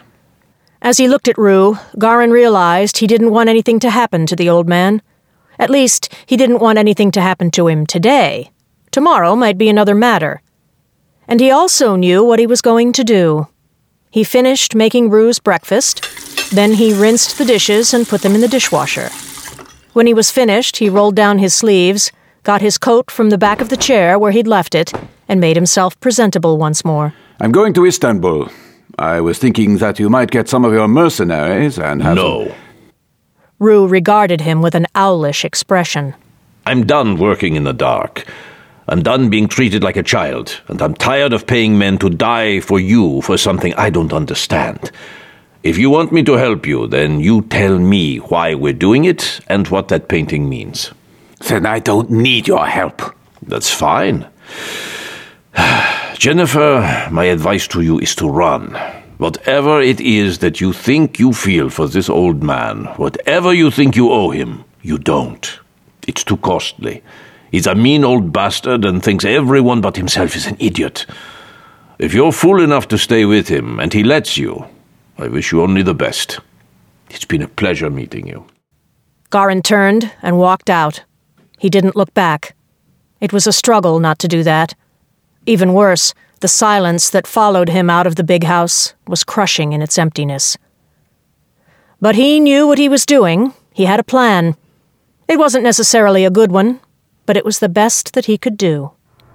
As he looked at Rue, Garin realized he didn't want anything to happen to the old man. At least, he didn't want anything to happen to him today. Tomorrow might be another matter. And he also knew what he was going to do. He finished making Rue's breakfast, then he rinsed the dishes and put them in the dishwasher. When he was finished, he rolled down his sleeves, got his coat from the back of the chair where he'd left it, and made himself presentable once more. I'm going to Istanbul. I was thinking that you might get some of your mercenaries and have... No. Some... Rue regarded him with an owlish expression. I'm done working in the dark. I'm done being treated like a child, and I'm tired of paying men to die for you for something I don't understand. If you want me to help you, then you tell me why we're doing it and what that painting means. Then I don't need your help. That's fine. Jennifer, my advice to you is to run. Whatever it is that you think you feel for this old man, whatever you think you owe him, you don't. It's too costly. He's a mean old bastard and thinks everyone but himself is an idiot. If you're fool enough to stay with him and he lets you, I wish you only the best. It's been a pleasure meeting you. Garin turned and walked out. He didn't look back. It was a struggle not to do that. Even worse, the silence that followed him out of the big house was crushing in its emptiness. But he knew what he was doing. He had a plan. It wasn't necessarily a good one, but it was the best that he could do.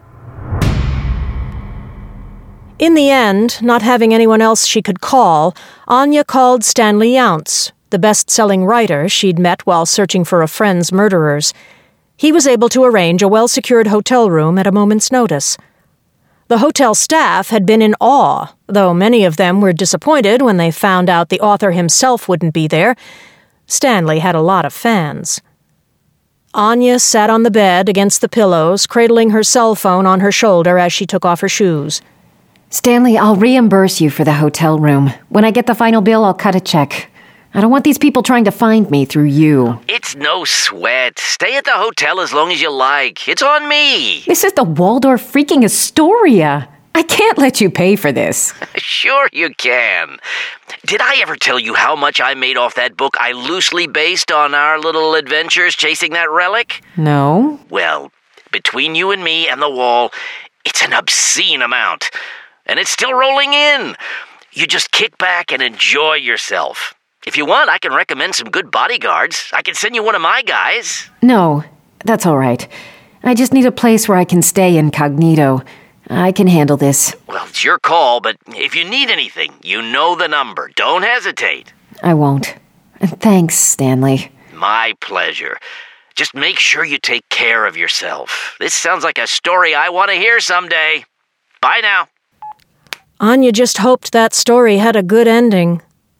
In the end, not having anyone else she could call, Anya called Stanley Younce, the best-selling writer she'd met while searching for a friend's murderers. He was able to arrange a well-secured hotel room at a moment's notice. The hotel staff had been in awe, though many of them were disappointed when they found out the author himself wouldn't be there. Stanley had a lot of fans. Anya sat on the bed against the pillows, cradling her cell phone on her shoulder as she took off her shoes. Stanley, I'll reimburse you for the hotel room. When I get the final bill, I'll cut a check. I don't want these people trying to find me through you. It's no sweat. Stay at the hotel as long as you like. It's on me. This is the Waldorf freaking Astoria. I can't let you pay for this. Sure you can. Did I ever tell you how much I made off that book I loosely based on our little adventures chasing that relic? No. Well, between you and me and the wall, it's an obscene amount. And it's still rolling in. You just kick back and enjoy yourself. If you want, I can recommend some good bodyguards. I can send you one of my guys. No, that's all right. I just need a place where I can stay incognito. I can handle this. Well, it's your call, but if you need anything, you know the number. Don't hesitate. I won't. Thanks, Stanley. My pleasure. Just make sure you take care of yourself. This sounds like a story I want to hear someday. Bye now. Anya just hoped that story had a good ending.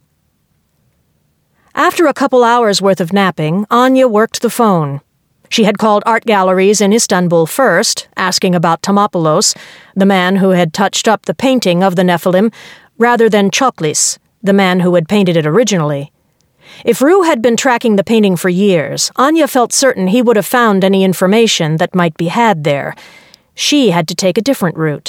After a couple hours' worth of napping, Anya worked the phone. She had called art galleries in Istanbul first, asking about Tomopoulos, the man who had touched up the painting of the Nephilim, rather than Choklis, the man who had painted it originally. If Rue had been tracking the painting for years, Anya felt certain he would have found any information that might be had there. She had to take a different route.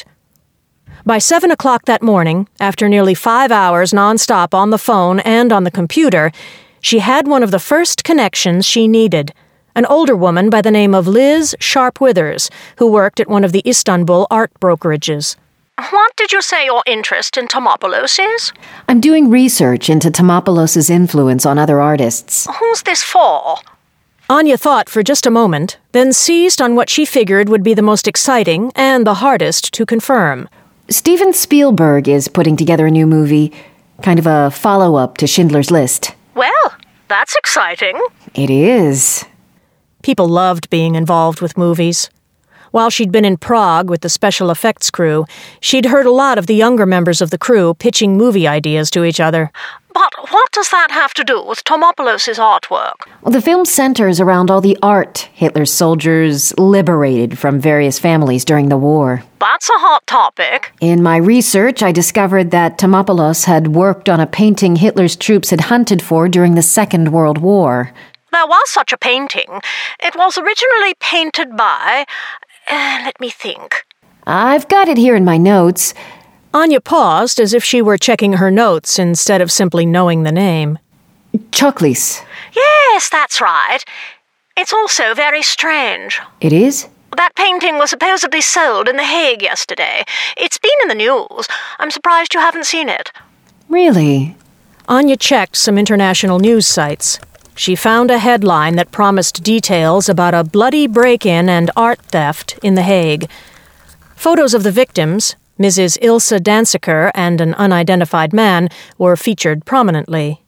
By seven o'clock that morning, after nearly five hours nonstop on the phone and on the computer, she had one of the first connections she needed, an older woman by the name of Liz Sharp-Withers, who worked at one of the Istanbul art brokerages. What did you say your interest in Tomopoulos is? I'm doing research into Tomopoulos' influence on other artists. Who's this for? Anya thought for just a moment, then seized on what she figured would be the most exciting and the hardest to confirm. Steven Spielberg is putting together a new movie, kind of a follow-up to Schindler's List. Well, that's exciting. It is. People loved being involved with movies. While she'd been in Prague with the special effects crew, she'd heard a lot of the younger members of the crew pitching movie ideas to each other. But what does that have to do with Tomopoulos' artwork? Well, the film centers around all the art Hitler's soldiers liberated from various families during the war. That's a hot topic. In my research, I discovered that Tomopoulos had worked on a painting Hitler's troops had hunted for during the Second World War. There was such a painting. It was originally painted by... Uh, let me think. I've got it here in my notes. Anya paused as if she were checking her notes instead of simply knowing the name. Choklis. Yes, that's right. It's also very strange. It is? That painting was supposedly sold in The Hague yesterday. It's been in the news. I'm surprised you haven't seen it. Really? Anya checked some international news sites. She found a headline that promised details about a bloody break-in and art theft in The Hague. Photos of the victims, Missus Ilse Danziker and an unidentified man, were featured prominently.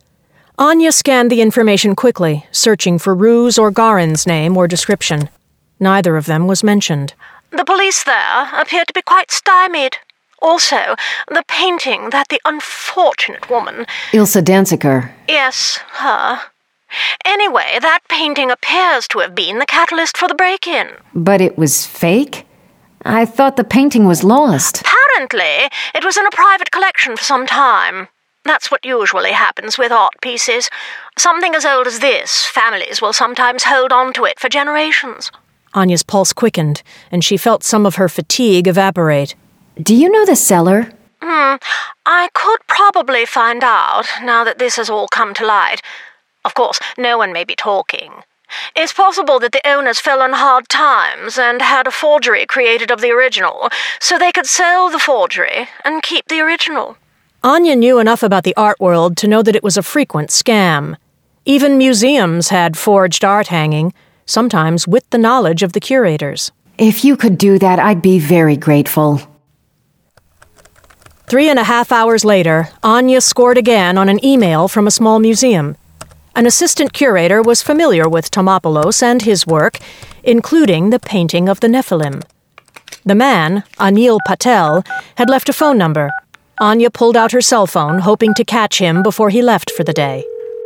Anya scanned the information quickly, searching for Rue's or Garin's name or description. Neither of them was mentioned. The police there appeared to be quite stymied. Also, the painting that the unfortunate woman... Ilse Danziker. Yes, her... Anyway, that painting appears to have been the catalyst for the break-in. But it was fake? I thought the painting was lost. Apparently, it was in a private collection for some time. That's what usually happens with art pieces. Something as old as this, families will sometimes hold on to it for generations. Anya's pulse quickened, and she felt some of her fatigue evaporate. Do you know the seller? Hmm, I could probably find out, now that this has all come to light. Of course, no one may be talking. It's possible that the owners fell on hard times and had a forgery created of the original, so they could sell the forgery and keep the original. Anya knew enough about the art world to know that it was a frequent scam. Even museums had forged art hanging, sometimes with the knowledge of the curators. If you could do that, I'd be very grateful. Three and a half hours later, Anya scored again on an email from a small museum. An assistant curator was familiar with Tomopoulos and his work, including the painting of the Nephilim. The man, Anil Patel, had left a phone number. Anya pulled out her cell phone, hoping to catch him before he left for the day.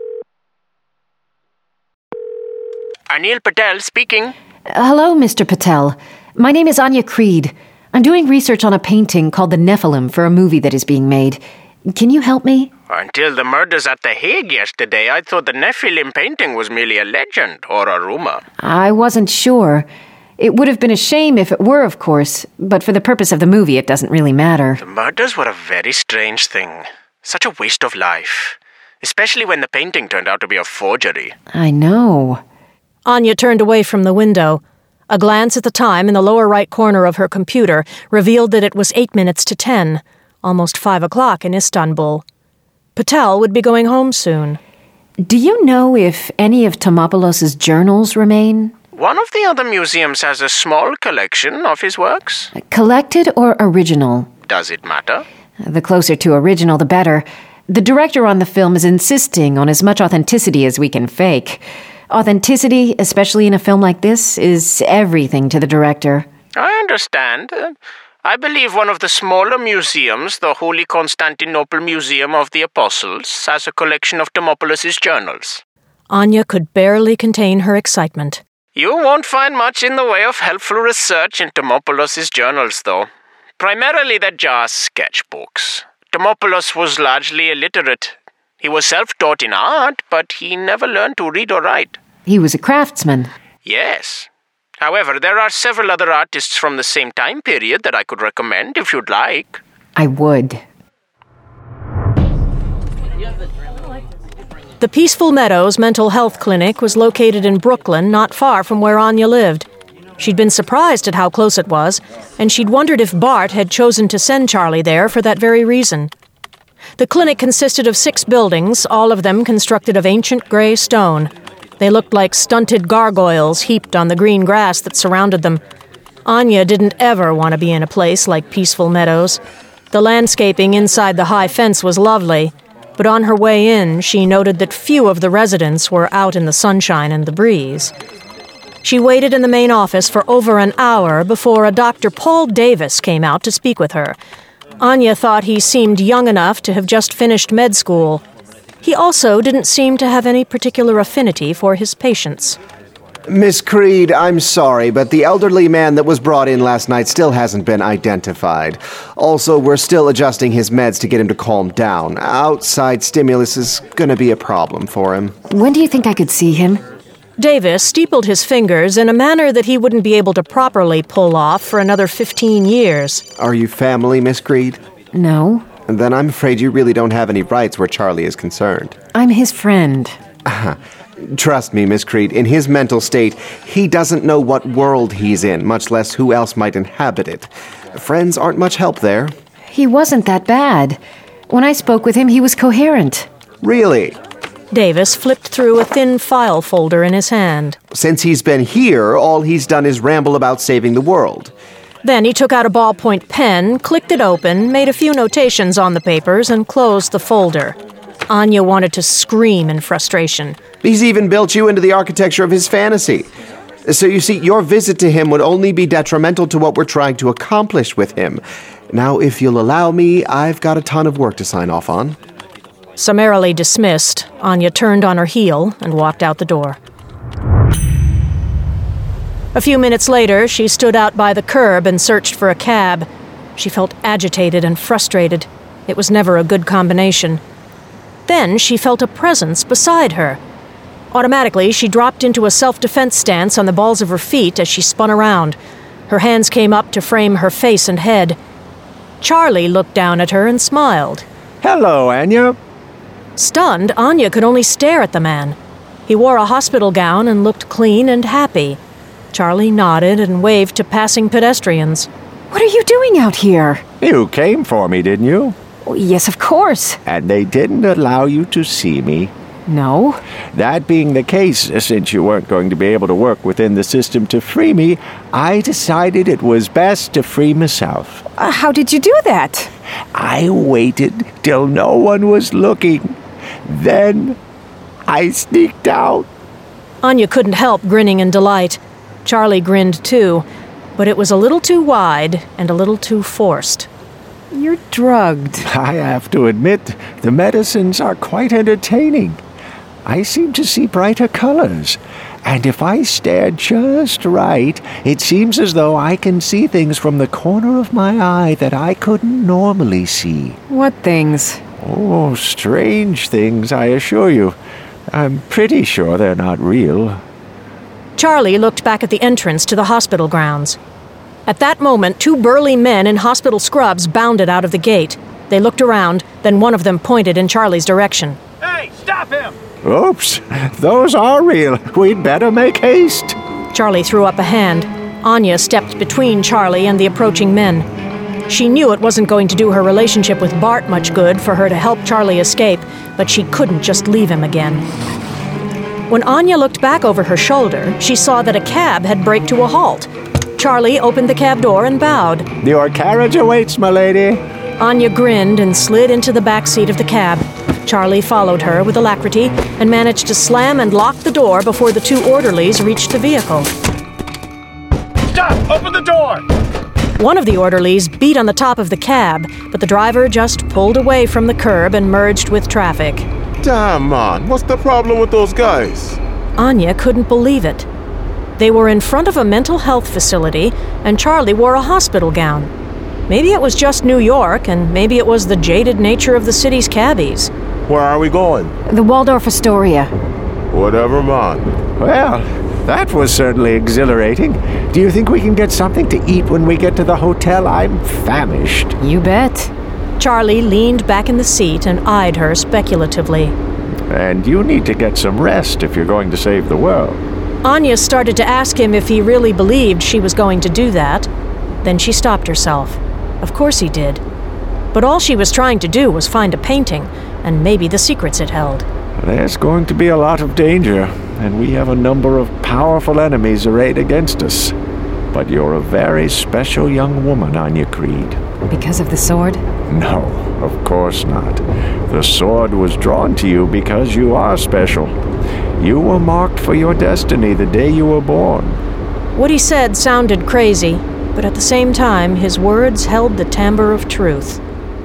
Anil Patel speaking. Uh, hello, Mister Patel. My name is Anya Creed. I'm doing research on a painting called The Nephilim for a movie that is being made. Can you help me? Until the murders at The Hague yesterday, I thought the Nephilim painting was merely a legend or a rumor. I wasn't sure. It would have been a shame if it were, of course, but for the purpose of the movie, it doesn't really matter. The murders were a very strange thing. Such a waste of life. Especially when the painting turned out to be a forgery. I know. Anya turned away from the window. A glance at the time in the lower right corner of her computer revealed that it was eight minutes to ten, almost five o'clock in Istanbul. Patel would be going home soon. Do you know if any of Tomopoulos' journals remain? One of the other museums has a small collection of his works. Collected or original? Does it matter? The closer to original, the better. The director on the film is insisting on as much authenticity as we can fake. Authenticity, especially in a film like this, is everything to the director. I understand. Uh, I believe one of the smaller museums, the Holy Constantinople Museum of the Apostles, has a collection of Tomopoulos' journals. Anya could barely contain her excitement. You won't find much in the way of helpful research in Tomopoulos' journals, though. Primarily they're just sketchbooks. Tomopoulos was largely illiterate. He was self-taught in art, but he never learned to read or write. He was a craftsman. Yes. However, there are several other artists from the same time period that I could recommend if you'd like. I would. The Peaceful Meadows Mental Health Clinic was located in Brooklyn, not far from where Anya lived. She'd been surprised at how close it was, and she'd wondered if Bart had chosen to send Charlie there for that very reason. The clinic consisted of six buildings, all of them constructed of ancient gray stone. They looked like stunted gargoyles heaped on the green grass that surrounded them. Anya didn't ever want to be in a place like Peaceful Meadows. The landscaping inside the high fence was lovely, but on her way in, she noted that few of the residents were out in the sunshine and the breeze. She waited in the main office for over an hour before a Doctor Paul Davis came out to speak with her. Anya thought he seemed young enough to have just finished med school. He also didn't seem to have any particular affinity for his patients. Miss Creed, I'm sorry, but the elderly man that was brought in last night still hasn't been identified. Also, we're still adjusting his meds to get him to calm down. Outside stimulus is gonna be a problem for him. When do you think I could see him? Davis steepled his fingers in a manner that he wouldn't be able to properly pull off for another fifteen years. Are you family, Miss Creed? No. Then I'm afraid you really don't have any rights where Charlie is concerned. I'm his friend. Uh, trust me, Miss Creed, in his mental state, he doesn't know what world he's in, much less who else might inhabit it. Friends aren't much help there. He wasn't that bad. When I spoke with him, he was coherent. Really? Davis flipped through a thin file folder in his hand. Since he's been here, all he's done is ramble about saving the world. Then he took out a ballpoint pen, clicked it open, made a few notations on the papers, and closed the folder. Anya wanted to scream in frustration. He's even built you into the architecture of his fantasy. So you see, your visit to him would only be detrimental to what we're trying to accomplish with him. Now, if you'll allow me, I've got a ton of work to sign off on. Summarily dismissed, Anya turned on her heel and walked out the door. A few minutes later, she stood out by the curb and searched for a cab. She felt agitated and frustrated. It was never a good combination. Then she felt a presence beside her. Automatically, she dropped into a self-defense stance on the balls of her feet as she spun around. Her hands came up to frame her face and head. Charlie looked down at her and smiled. Hello, Anya. Stunned, Anya could only stare at the man. He wore a hospital gown and looked clean and happy. Charlie nodded and waved to passing pedestrians. What are you doing out here? You came for me, didn't you? Oh, yes, of course. And they didn't allow you to see me? No. That being the case, since you weren't going to be able to work within the system to free me, I decided it was best to free myself. Uh, how did you do that? I waited till no one was looking. Then I sneaked out. Anya couldn't help grinning in delight. Charlie grinned too, but it was a little too wide and a little too forced. You're drugged. I have to admit, the medicines are quite entertaining. I seem to see brighter colors, and if I stare just right, it seems as though I can see things from the corner of my eye that I couldn't normally see. What things? Oh, strange things, I assure you. I'm pretty sure they're not real. Charlie looked back at the entrance to the hospital grounds. At that moment, two burly men in hospital scrubs bounded out of the gate. They looked around, then one of them pointed in Charlie's direction. Hey, stop him! Oops, those are real. We'd better make haste. Charlie threw up a hand. Anya stepped between Charlie and the approaching men. She knew it wasn't going to do her relationship with Bart much good for her to help Charlie escape, but she couldn't just leave him again. When Anya looked back over her shoulder, she saw that a cab had braked to a halt. Charlie opened the cab door and bowed. Your carriage awaits, my lady. Anya grinned and slid into the back seat of the cab. Charlie followed her with alacrity and managed to slam and lock the door before the two orderlies reached the vehicle. Stop! Open the door! One of the orderlies beat on the top of the cab, but the driver just pulled away from the curb and merged with traffic. Damn, man. What's the problem with those guys? Anya couldn't believe it. They were in front of a mental health facility, and Charlie wore a hospital gown. Maybe it was just New York, and maybe it was the jaded nature of the city's cabbies. Where are we going? The Waldorf Astoria. Whatever, man. Well, that was certainly exhilarating. Do you think we can get something to eat when we get to the hotel? I'm famished. You bet. Charlie leaned back in the seat and eyed her speculatively. And you need to get some rest if you're going to save the world. Anya started to ask him if he really believed she was going to do that. Then she stopped herself. Of course he did. But all she was trying to do was find a painting, and maybe the secrets it held. There's going to be a lot of danger, and we have a number of powerful enemies arrayed against us. But you're a very special young woman, Anya Creed. Because of the sword? No, of course not. The sword was drawn to you because you are special. You were marked for your destiny the day you were born. What he said sounded crazy, but at the same time, his words held the timbre of truth.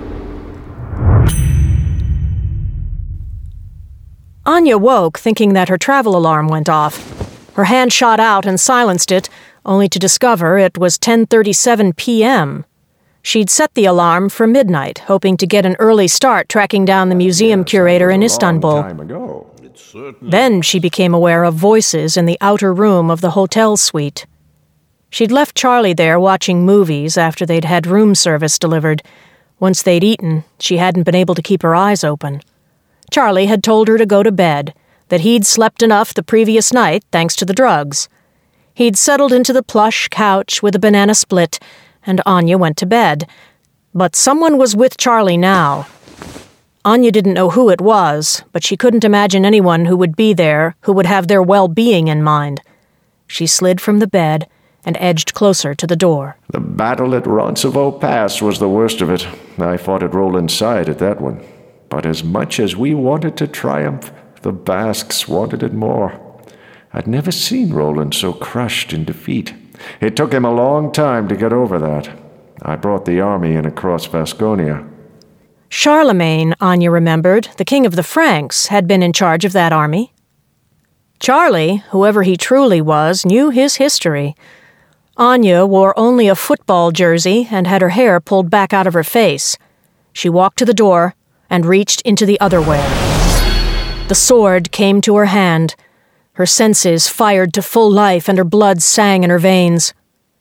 Anya woke thinking that her travel alarm went off. Her hand shot out and silenced it, only to discover it was ten thirty-seven p.m. She'd set the alarm for midnight, hoping to get an early start tracking down the museum curator in Istanbul. Then she became aware of voices in the outer room of the hotel suite. She'd left Charlie there watching movies after they'd had room service delivered. Once they'd eaten, she hadn't been able to keep her eyes open. Charlie had told her to go to bed, that he'd slept enough the previous night thanks to the drugs. He'd settled into the plush couch with a banana split, and Anya went to bed. But someone was with Charlie now. Anya didn't know who it was, but she couldn't imagine anyone who would be there who would have their well-being in mind. She slid from the bed and edged closer to the door. The battle at Roncevaux Pass was the worst of it. I fought at Roland's side at that one. But as much as we wanted to triumph, the Basques wanted it more. I'd never seen Roland so crushed in defeat. It took him a long time to get over that. I brought the army in across Vasconia. Charlemagne, Anya remembered, the king of the Franks, had been in charge of that army. Charlie, whoever he truly was, knew his history. Anya wore only a football jersey and had her hair pulled back out of her face. She walked to the door and reached into the otherwear. The sword came to her hand. Her senses fired to full life and her blood sang in her veins.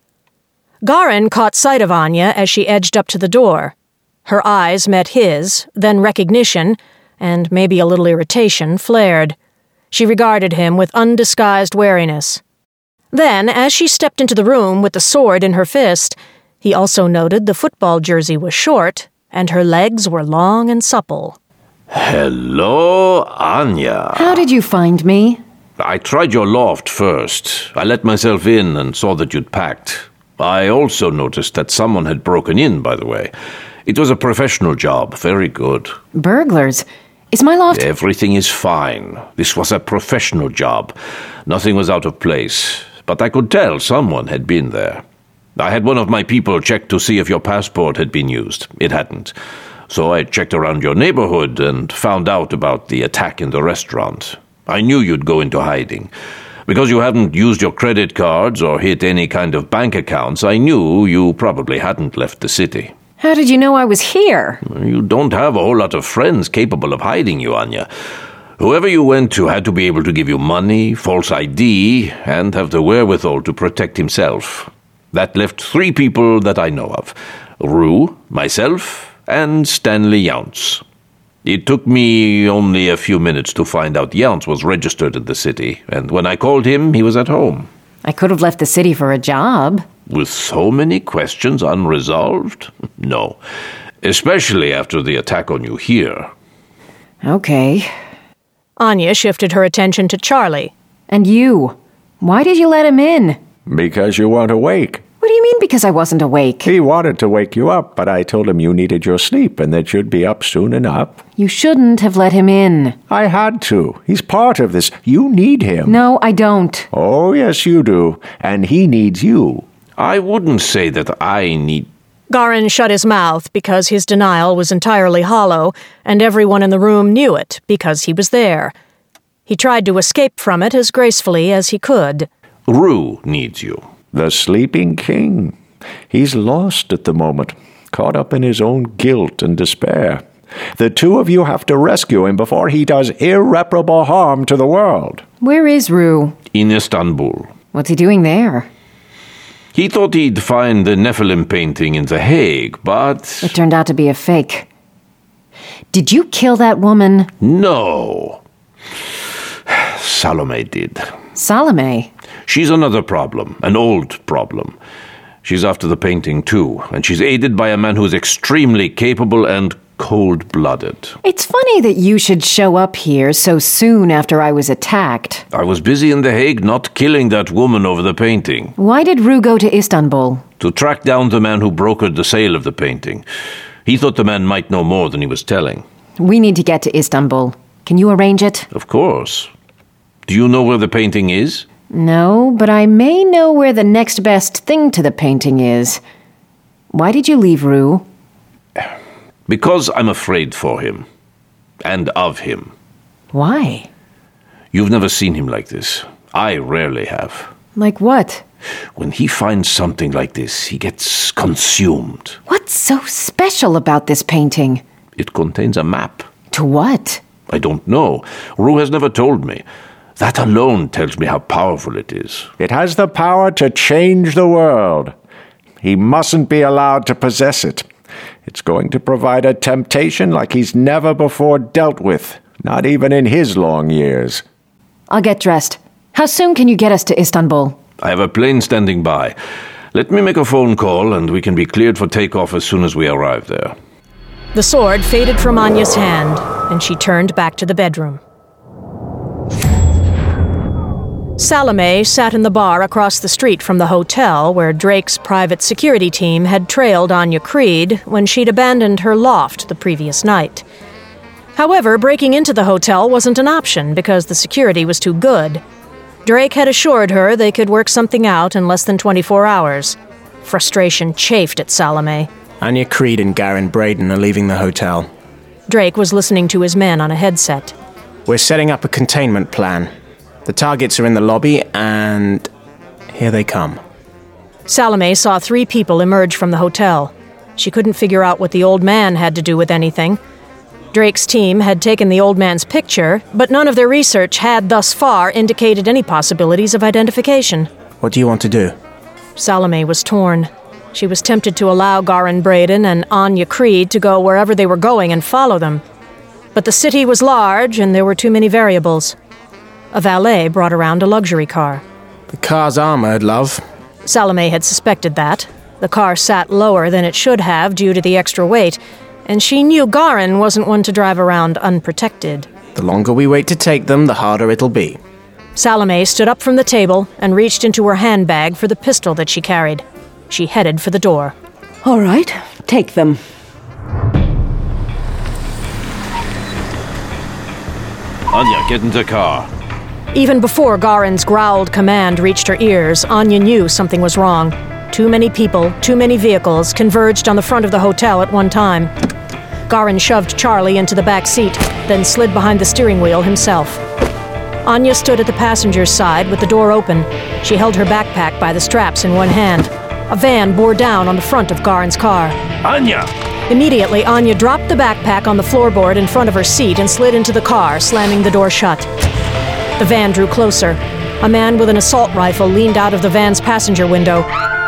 Garin caught sight of Anya as she edged up to the door. Her eyes met his, then recognition, and maybe a little irritation, flared. She regarded him with undisguised wariness. Then, as she stepped into the room with the sword in her fist, he also noted the football jersey was short, and her legs were long and supple. Hello, Anya. How did you find me? I tried your loft first. I let myself in and saw that you'd packed. I also noticed that someone had broken in, by the way. It was a professional job. Very good. Burglars? Is my loft... Everything is fine. This was a professional job. Nothing was out of place. But I could tell someone had been there. I had one of my people check to see if your passport had been used. It hadn't. So I checked around your neighborhood and found out about the attack in the restaurant. I knew you'd go into hiding. Because you hadn't used your credit cards or hit any kind of bank accounts, I knew you probably hadn't left the city. How did you know I was here? You don't have a whole lot of friends capable of hiding you, Anya. Whoever you went to had to be able to give you money, false I D, and have the wherewithal to protect himself. That left three people that I know of. Rue, myself, and Stanley Younts. It took me only a few minutes to find out Younts was registered in the city, and when I called him, he was at home. I could have left the city for a job. With so many questions unresolved? No. Especially after the attack on you here. Okay. Anya shifted her attention to Charlie. And you? Why did you let him in? Because you weren't awake. What do you mean because I wasn't awake? He wanted to wake you up, but I told him you needed your sleep and that you'd be up soon enough. You shouldn't have let him in. I had to. He's part of this. You need him. No, I don't. Oh, yes, you do. And he needs you. I wouldn't say that I need... Garin shut his mouth because his denial was entirely hollow, and everyone in the room knew it because he was there. He tried to escape from it as gracefully as he could. Rue needs you. The Sleeping King. He's lost at the moment, caught up in his own guilt and despair. The two of you have to rescue him before he does irreparable harm to the world. Where is Rue? In Istanbul. What's he doing there? He thought he'd find the Nephilim painting in The Hague, but... It turned out to be a fake. Did you kill that woman? No. Salome did. Salome? She's another problem, an old problem. She's after the painting, too, and she's aided by a man who's extremely capable and cold-blooded. It's funny that you should show up here so soon after I was attacked. I was busy in The Hague not killing that woman over the painting. Why did Rue go to Istanbul? To track down the man who brokered the sale of the painting. He thought the man might know more than he was telling. We need to get to Istanbul. Can you arrange it? Of course. Do you know where the painting is? No, but I may know where the next best thing to the painting is. Why did you leave Rue? Because I'm afraid for him. And of him. Why? You've never seen him like this. I rarely have. Like what? When he finds something like this, he gets consumed. What's so special about this painting? It contains a map. To what? I don't know. Rue has never told me. That alone tells me how powerful it is. It has the power to change the world. He mustn't be allowed to possess it. It's going to provide a temptation like he's never before dealt with, not even in his long years. I'll get dressed. How soon can you get us to Istanbul? I have a plane standing by. Let me make a phone call and we can be cleared for takeoff as soon as we arrive there. The sword faded from Anya's hand, and she turned back to the bedroom. Salome sat in the bar across the street from the hotel where Drake's private security team had trailed Anya Creed when she'd abandoned her loft the previous night. However, breaking into the hotel wasn't an option because the security was too good. Drake had assured her they could work something out in less than twenty-four hours. Frustration chafed at Salome. Anya Creed and Garin Braden are leaving the hotel. Drake was listening to his men on a headset. We're setting up a containment plan. The targets are in the lobby, and here they come. Salome saw three people emerge from the hotel. She couldn't figure out what the old man had to do with anything. Drake's team had taken the old man's picture, but none of their research had thus far indicated any possibilities of identification. What do you want to do? Salome was torn. She was tempted to allow Garin Braden and Anya Creed to go wherever they were going and follow them. But the city was large, and there were too many variables. A valet brought around a luxury car. The car's armored, love. Salome had suspected that. The car sat lower than it should have due to the extra weight, and she knew Garin wasn't one to drive around unprotected. The longer we wait to take them, the harder it'll be. Salome stood up from the table and reached into her handbag for the pistol that she carried. She headed for the door. All right, take them. Anya, get in the car. Even before Garin's growled command reached her ears, Anya knew something was wrong. Too many people, too many vehicles converged on the front of the hotel at one time. Garin shoved Charlie into the back seat, then slid behind the steering wheel himself. Anya stood at the passenger's side with the door open. She held her backpack by the straps in one hand. A van bore down on the front of Garin's car. Anya! Immediately, Anya dropped the backpack on the floorboard in front of her seat and slid into the car, slamming the door shut. The van drew closer. A man with an assault rifle leaned out of the van's passenger window.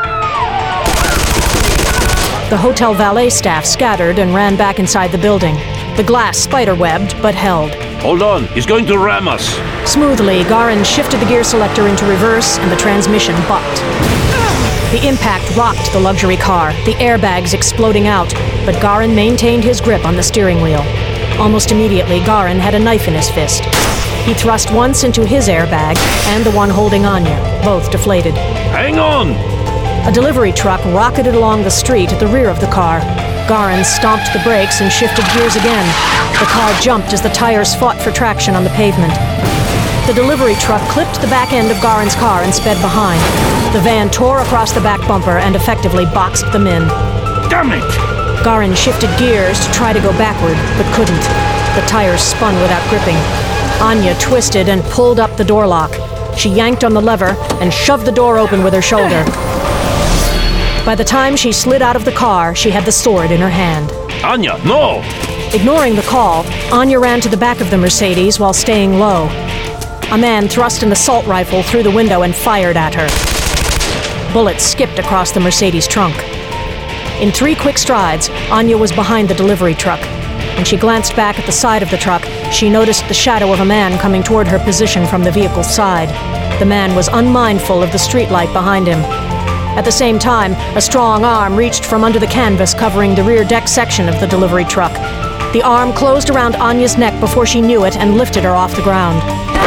The hotel valet staff scattered and ran back inside the building. The glass spider-webbed, but held. Hold on, he's going to ram us. Smoothly, Garin shifted the gear selector into reverse, and the transmission bucked. The impact rocked the luxury car, the airbags exploding out, but Garin maintained his grip on the steering wheel. Almost immediately, Garin had a knife in his fist. He thrust once into his airbag and the one holding Anya, both deflated. Hang on! A delivery truck rocketed along the street at the rear of the car. Garin stomped the brakes and shifted gears again. The car jumped as the tires fought for traction on the pavement. The delivery truck clipped the back end of Garin's car and sped behind. The van tore across the back bumper and effectively boxed them in. Damn it! Garin shifted gears to try to go backward, but couldn't. The tires spun without gripping. Anya twisted and pulled up the door lock. She yanked on the lever and shoved the door open with her shoulder. By the time she slid out of the car, she had the sword in her hand. Anya, no! Ignoring the call, Anya ran to the back of the Mercedes while staying low. A man thrust an assault rifle through the window and fired at her. Bullets skipped across the Mercedes trunk. In three quick strides, Anya was behind the delivery truck. When she glanced back at the side of the truck, she noticed the shadow of a man coming toward her position from the vehicle's side. The man was unmindful of the streetlight behind him. At the same time, a strong arm reached from under the canvas covering the rear deck section of the delivery truck. The arm closed around Anya's neck before she knew it and lifted her off the ground.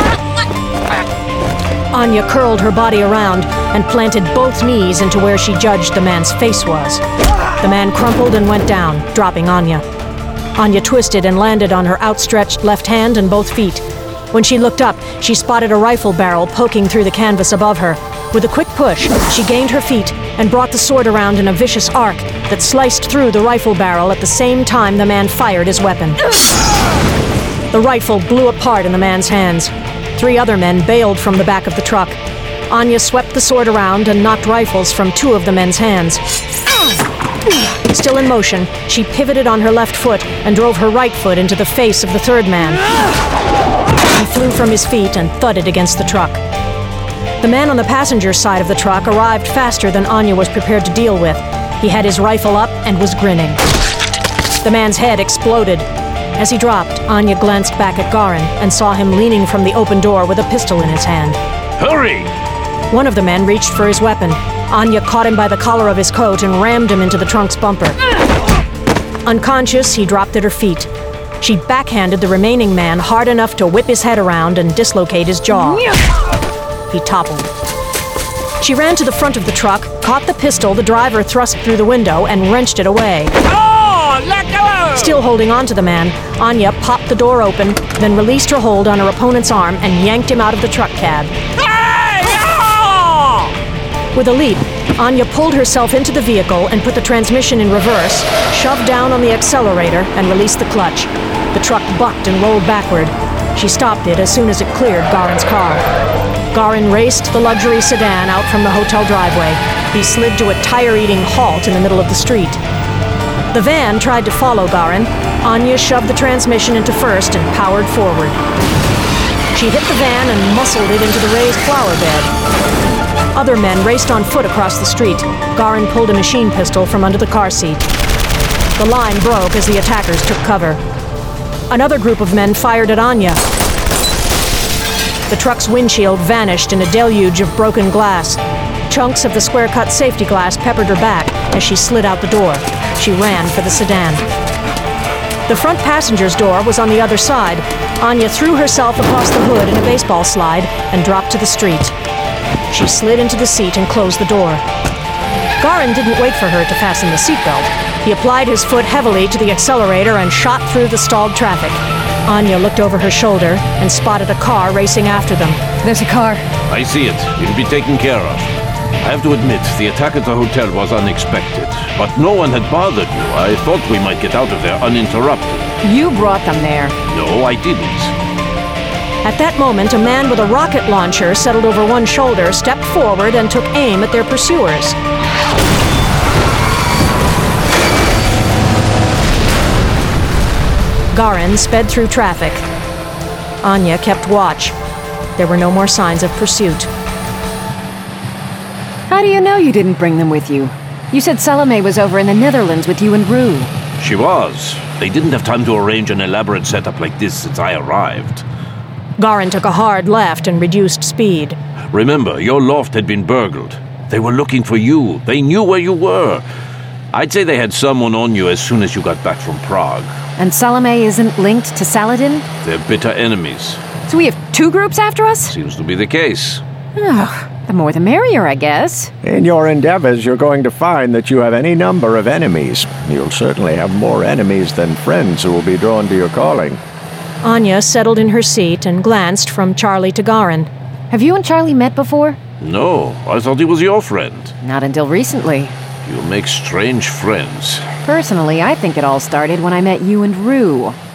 Anya curled her body around and planted both knees into where she judged the man's face was. The man crumpled and went down, dropping Anya. Anya twisted and landed on her outstretched left hand and both feet. When she looked up, she spotted a rifle barrel poking through the canvas above her. With a quick push, she gained her feet and brought the sword around in a vicious arc that sliced through the rifle barrel at the same time the man fired his weapon. The rifle blew apart in the man's hands. Three other men bailed from the back of the truck. Anya swept the sword around and knocked rifles from two of the men's hands. Still in motion, she pivoted on her left foot and drove her right foot into the face of the third man. He flew from his feet and thudded against the truck. The man on the passenger side of the truck arrived faster than Anya was prepared to deal with. He had his rifle up and was grinning. The man's head exploded. As he dropped, Anya glanced back at Garin and saw him leaning from the open door with a pistol in his hand. Hurry! One of the men reached for his weapon. Anya caught him by the collar of his coat and rammed him into the trunk's bumper. Unconscious, he dropped at her feet. She backhanded the remaining man hard enough to whip his head around and dislocate his jaw. He toppled. She ran to the front of the truck, caught the pistol the driver thrust through the window, and wrenched it away. Oh, let go! Still holding on to the man, Anya popped the door open, then released her hold on her opponent's arm and yanked him out of the truck cab. Hey! Oh! With a leap, Anya pulled herself into the vehicle and put the transmission in reverse, shoved down on the accelerator, and released the clutch. The truck bucked and rolled backward. She stopped it as soon as it cleared Garin's car. Garin raced the luxury sedan out from the hotel driveway. He slid to a tire-eating halt in the middle of the street. The van tried to follow Garin. Anya shoved the transmission into first and powered forward. She hit the van and muscled it into the raised flower bed. Other men raced on foot across the street. Garin pulled a machine pistol from under the car seat. The line broke as the attackers took cover. Another group of men fired at Anya. The truck's windshield vanished in a deluge of broken glass. Chunks of the square-cut safety glass peppered her back as she slid out the door. She ran for the sedan. The front passenger's door was on the other side. Anya threw herself across the hood in a baseball slide and dropped to the street. She slid into the seat and closed the door. Garin didn't wait for her to fasten the seatbelt. He applied his foot heavily to the accelerator and shot through the stalled traffic. Anya looked over her shoulder and spotted a car racing after them. There's a car. I see it. It'll be taken care of. I have to admit, the attack at the hotel was unexpected. But no one had bothered you. I thought we might get out of there uninterrupted. You brought them there. No, I didn't. At that moment, a man with a rocket launcher settled over one shoulder, stepped forward, and took aim at their pursuers. Garin sped through traffic. Anya kept watch. There were no more signs of pursuit. How do you know you didn't bring them with you? You said Salome was over in the Netherlands with you and Rue. She was. They didn't have time to arrange an elaborate setup like this since I arrived. Garin took a hard left and reduced speed. Remember, your loft had been burgled. They were looking for you. They knew where you were. I'd say they had someone on you as soon as you got back from Prague. And Salome isn't linked to Saladin? They're bitter enemies. So we have two groups after us? Seems to be the case. Ugh, the more the merrier, I guess. In your endeavors, you're going to find that you have any number of enemies. You'll certainly have more enemies than friends who will be drawn to your calling. Anya settled in her seat and glanced from Charlie to Garin. Have you and Charlie met before? No, I thought he was your friend. Not until recently. You make strange friends. Personally, I think it all started when I met you and Rue.